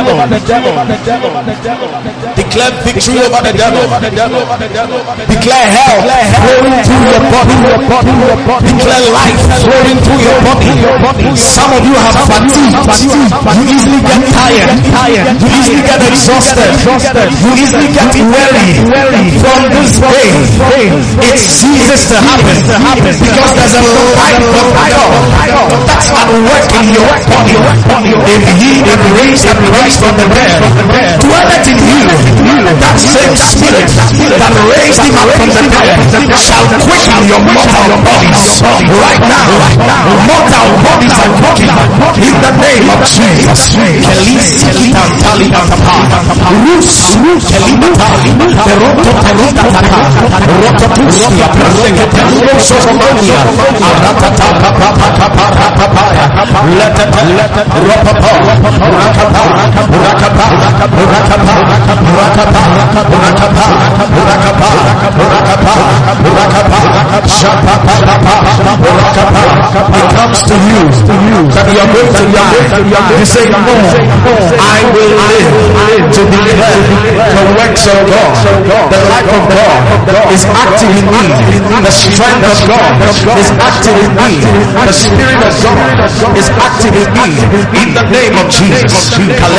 Declare victory over the devil. Declare health flowing through your body. Declare life flowing through your body. Some of you have fatigue. You easily get tired. You easily get exhausted. You easily get weary. From this day, it ceases to happen because there's a light of God that's and work in your body. If he that raised Christ from the dead dwelleth in you, that same spirit that raised him up from the dead shall quicken your mortal bodies right now. Mortal bodies are quickened in the name of Jesus. It comes to you that you are going to die. You say, no, I will live to declare the works of God. The life of God is active in me. The strength of God is active in me. The Spirit of God is active in me. In the name of Jesus.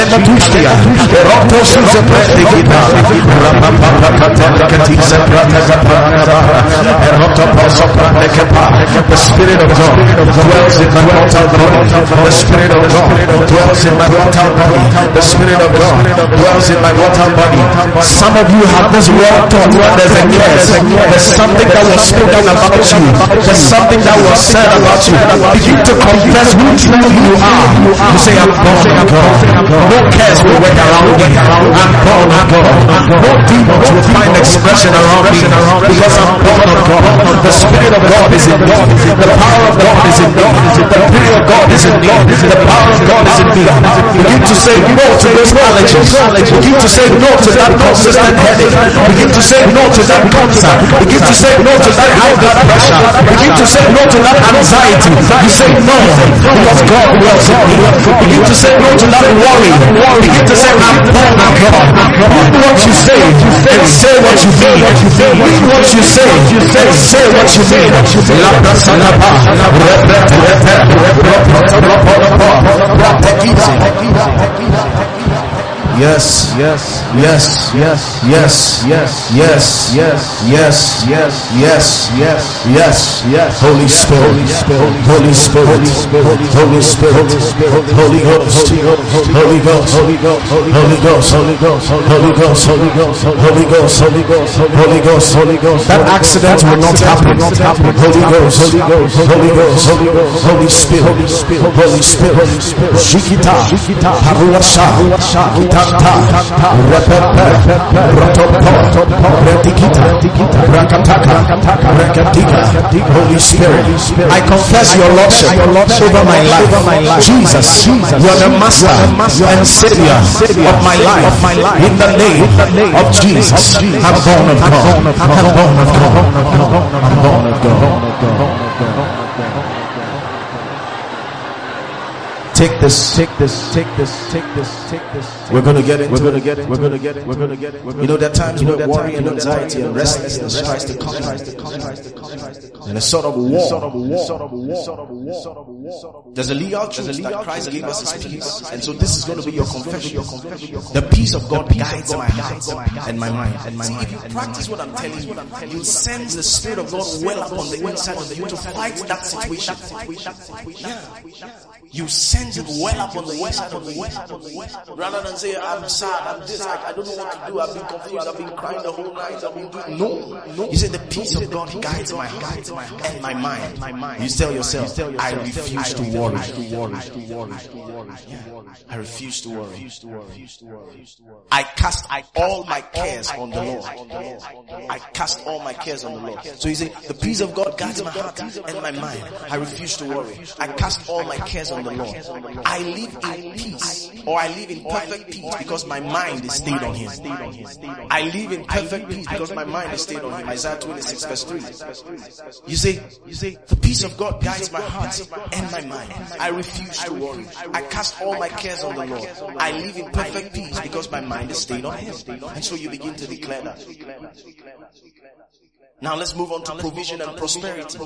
The Spirit of God dwells in my mortal body. The Spirit of God dwells in my mortal body. The Spirit of God dwells in my mortal body. Some of you have this wrong thought where there's a curse. There's something that was spoken about you. There's something that was said about you. Begin to confess who truly you are. You say, I'm born of God. No curse will work around me. I'm born of God. No demons will find expression around me because I'm born of God. The Spirit of God is in me. The power of God is in me. The Spirit of God is in me. The power of God is in me. Begin to say no to those allergies. Begin to say no to that consistent headache. Begin to say no to that cancer. Begin to say no to that high blood pressure. Begin to say no to that anxiety. You say no because God dwells in me. Begin to say no to that worry. Begin to say I'm born of God. Mean what you say and say what you mean. Mean what you say and say what you mean. Yes, yes, yes, yes, yes, yes, yes, yes, yes, yes, yes, yes, yes, yes. Holy Spirit, Holy Spirit, Holy Spirit, Holy Ghost, Holy Ghost, Holy Ghost, Holy Ghost, Holy Ghost, Holy Ghost, Holy Ghost, Holy Ghost, Holy Ghost, Holy Ghost, Holy Ghost. That accident will not happen. Holy Ghost, Holy Ghost, Holy Ghost, Holy Ghost, Holy Spirit, Holy Spirit, Shikita, Haruasha, Kitanta. Holy Spirit, I confess your lordship over my life. Jesus, you are the master and savior of my life. In the name of Jesus, I'm born of God. I'm born of God. I'm born of God. Take this. We're gonna get it. You know, there are times where worry and anxiety and restlessness tries to come in a sort of war. There's a legal truth that Christ gave us his peace, and so this is going to be your confession. The peace of God guides my heart and my mind. See, if you practice what I'm telling you, you'll sense the Spirit of God well up on the inside of you to fight that situation. You sense it well up on the inside of you. Rather than say, I'm sad, I'm this, I don't know what to do, I've been confused, I've been crying the whole night, I've been doing... No. You say the peace of God guides my heart and my mind. You tell yourself, I refuse to worry. I refuse to worry. I cast all my cares on the Lord. I cast all my cares on the Lord. So you say, the peace of God guides my heart and my mind. I refuse to worry. I cast all my cares on the Lord. I live in peace, or I live in perfect peace because my mind is stayed on Him. I live in perfect peace because my mind is stayed on Him. Isaiah 26 verse 3. You say, the peace of God guides my heart and my mind. I refuse to worry. I cast all my cares on the Lord. I live in perfect peace because my mind is stayed on Him. And so you begin to declare that. Now let's move on to provision and prosperity.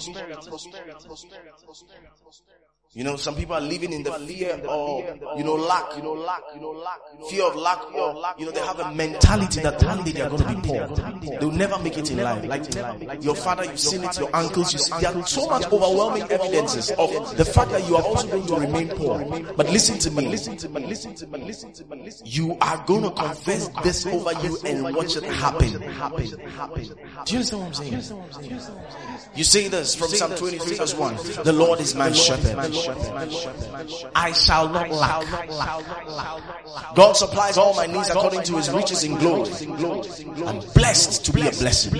You know, some people are living in the fear of, lack, fear of lack, or, they have a mentality that one day they are going to be poor. They'll never make it in life. Like your father, you've seen it, your uncles, you see, there are so much overwhelming evidences of the fact that you are also going to remain poor. But listen to me. You are going to confess this over you and watch it happen. Do you understand what I'm saying? You say this from Psalm 23 verse 1. The Lord is my shepherd. I shall not lack. God supplies all my needs according to his riches in glory. I'm blessed to be a blessing.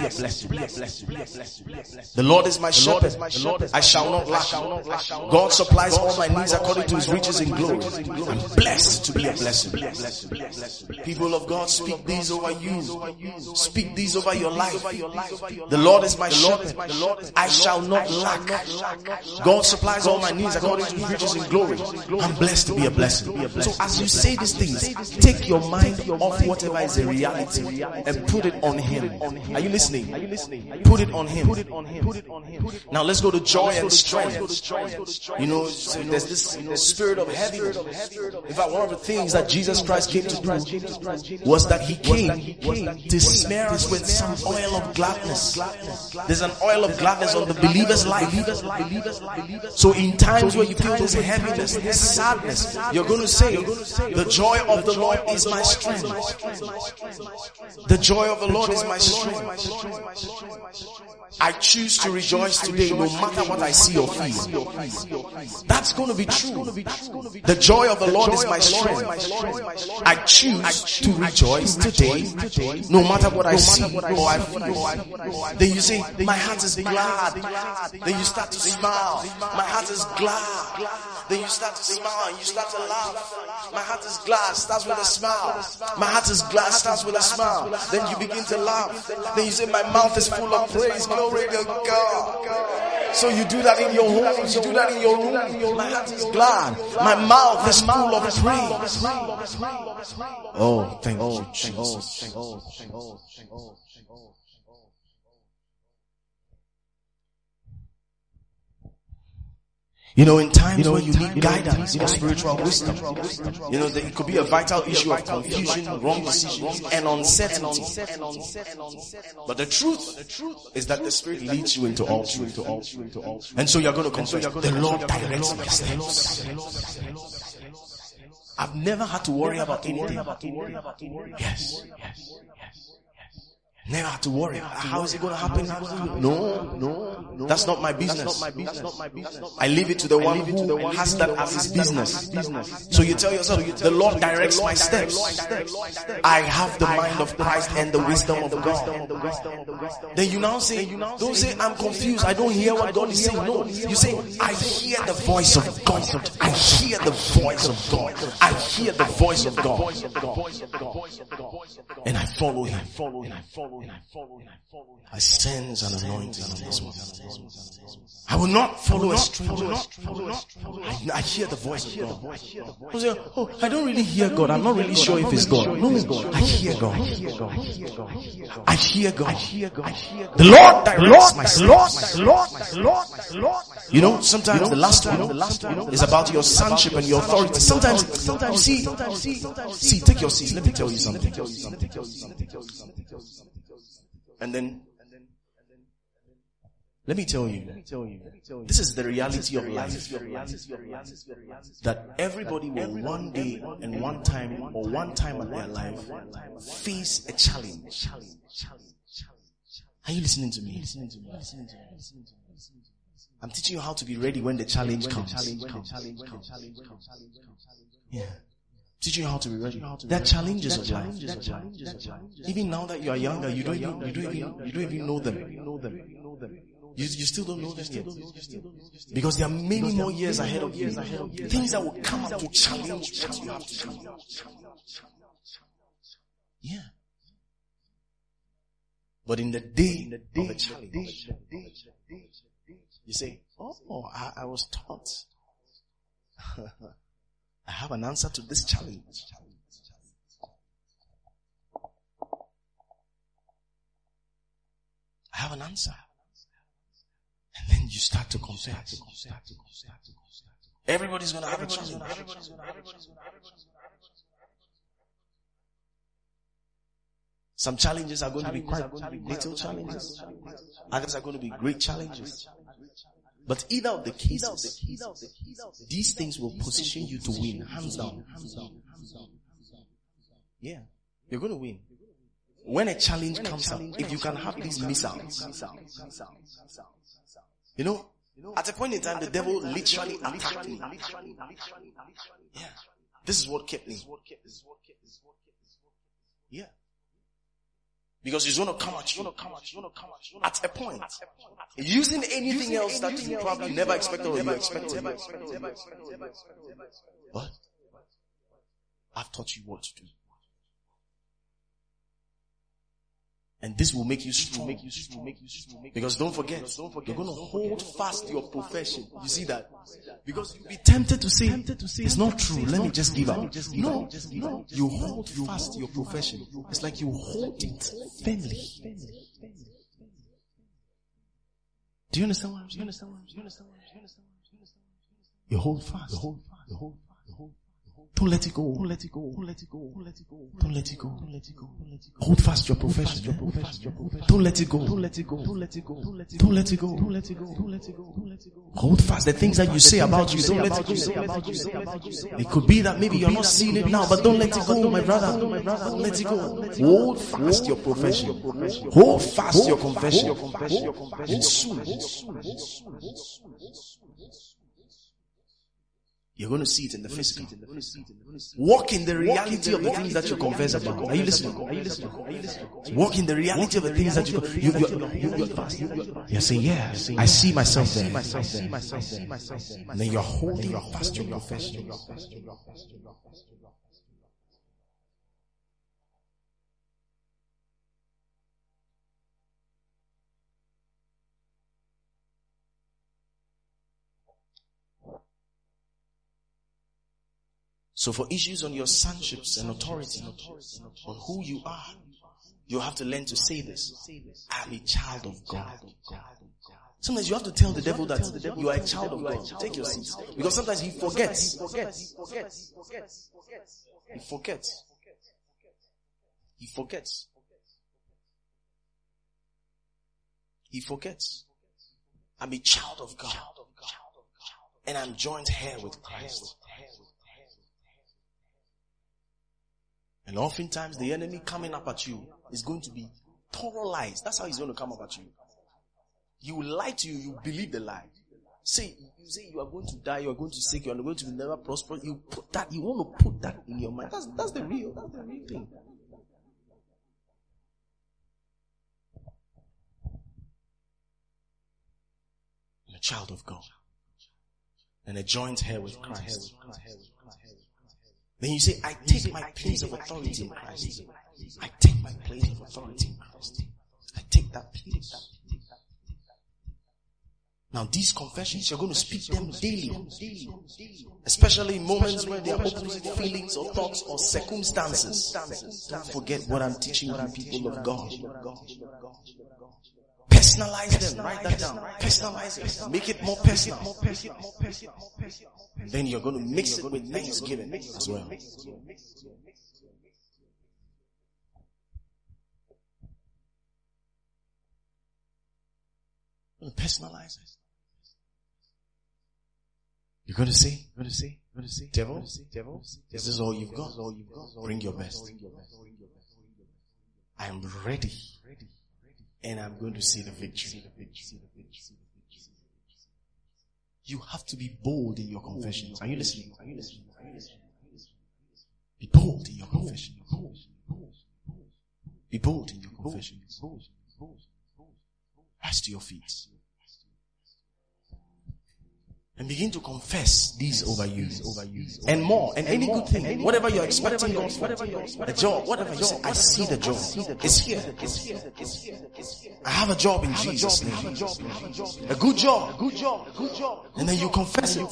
The Lord is my shepherd. I shall not lack. God supplies all my needs according to his riches in glory. I'm blessed to be a blessing. People of God, speak these over you. Speak these over your life. The Lord is my shepherd. I shall not lack. God supplies all my needs according to his riches in glory. I'm blessed to be a blessing. So as you say these things, take your mind off whatever is a reality and put it on him. Are you listening? Put it on him. Now let's go to joy and strength. There's this spirit of heaviness. In fact, one of the things that Jesus Christ came to do was that he came to smear us with some oil of gladness. There's an oil of gladness on the believer's life. So in times where you feel this heaviness, this sadness, you're going to say, the joy of the Lord is my strength. The joy of the Lord is my strength. I choose to rejoice today no matter what I see or feel. That's going to be true. The joy of the Lord is my strength. I choose to rejoice today no matter what I see or I feel. Then you say, my heart is glad. Then you start to smile. My heart is glad. Then you start to smile and you start to laugh. My heart is glad, starts with a smile. My heart is glad, starts with a smile. Then you begin to laugh. Then you say, my mouth is full of praise. Glory to God. So you do that in your homes, you do that in your room. My heart is glad. My mouth is full of praise. Oh, thank you, Jesus. In times when you need guidance, spiritual wisdom, it could be a vital issue of confusion, wrong decisions, and uncertainty. But the truth is that the Spirit leads you into all truth. And so you're going to confess, the Lord directs my steps. I've never had to worry about anything. Yes. Never have to worry. How is it going to happen? No. That's not my business. I leave it to the one who has that as his business. So you tell yourself, the Lord directs my steps. I have the mind of Christ and the wisdom of God. Then you now say, don't say, I'm confused. I don't hear what God is saying. No. You say, I hear the voice of God. I hear the voice of God. I hear the voice of God. And I follow him. I sense an anointing in this one. I will not follow a stranger. I hear the voice of God. I don't really hear God. I'm not really sure if it's God. No, I hear God. I hear God. The Lord directs my steps. Sometimes the last one is about your sonship and your authority. Sometimes, see, take your seat. Let me tell you something. And then, let me tell you, this is the reality of life. That everybody will one day and one time in their life face a challenge. Are you listening to me? I'm teaching you how to be ready when the challenge comes. Yeah. Teaching you how to be ready. There are challenges of life. Even now that you are younger, you don't even know them. You still don't know them yet. Because there are many more years ahead of you. Things that will come up to challenge what you have to do. Yeah. But in the day of the challenge, you say, I was taught. I have an answer to this challenge. I I have an answer. And then you start to confess. Everybody's going to have a challenge. Some challenges are going to be quite little challenges. Others are going to be great challenges. But either of the cases, these things will position you to win, hands down. Yeah, you're going to win. When a challenge comes up, if you can have these missiles, you know, at a point in time, the devil literally attacked me. Yeah, this is what kept me. Yeah. Because he's going to come at you at a point, using anything else that you probably never expected or you expected. But I've taught you what to do. And this will make you strong. Because don't forget, you're going to hold fast your profession. You see that? Because you'll be tempted to say, it's not true, let me just give up. No, you hold fast your profession. It's like you hold it firmly. Do you understand what I'm saying? You hold fast. Don't let it go. Don't let it go. Hold fast your profession. Don't let it go. Hold fast the things that you say about you. Don't let it go. It could be that maybe you're not seeing it now, but don't let it go, my brother. Don't let it go. Hold fast your profession. Hold fast your confession. And soon, you're going to see it in the physical. Walk in the reality of the things that you confess about. Are you listening? Walk in the reality of the things that you're saying, yeah, I see myself there. And then you're holding fast your confession. So for issues on your sonships and authority, on who you are, you have to learn to say this. I'm a child of God. Sometimes you have to tell the devil that you are a child of God. Take your seats. Because sometimes he forgets. He forgets. I'm a child of God. And I'm joined here with Christ. And oftentimes the enemy coming up at you is going to be thorough lies. That's how he's going to come up at you. He will lie to you. You believe the lie. You say you are going to die. You are going to sick. You are going to never prosper. You want to put that in your mind. That's the real thing. I'm a child of God. And a joint heir with Christ. Then you say, I take my place of authority in Christ. I take my place of authority in Christ. I take that place. Now these confessions, you're going to speak them daily. Especially in moments where they are opposite feelings or thoughts or circumstances. Don't forget what I'm teaching you, people of God. Personalize them. Write that down. Personalize it. Make it more personal. Then you're going to mix it with thanksgiving as well. Personalize it. You're going to say, devil, this is all you've got. Bring your best. I am ready. And I'm going to see the victory. You have to be bold in your confessions. Are you listening? Be bold in your confession. Be bold in your confessions. Rise to your feet. And begin to confess these over you. And more. And any good thing. Whatever you're expecting God for. A job. Whatever you say. I see the job. It's here. I have a job in Jesus' name. A good job. And then you confess it.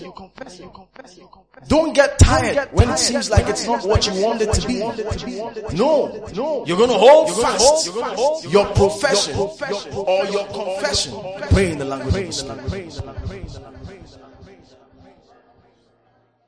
Don't get tired when it seems like it's not what you want it to be. No. You're going to hold fast your profession or your confession. Pray in the language of the Spirit.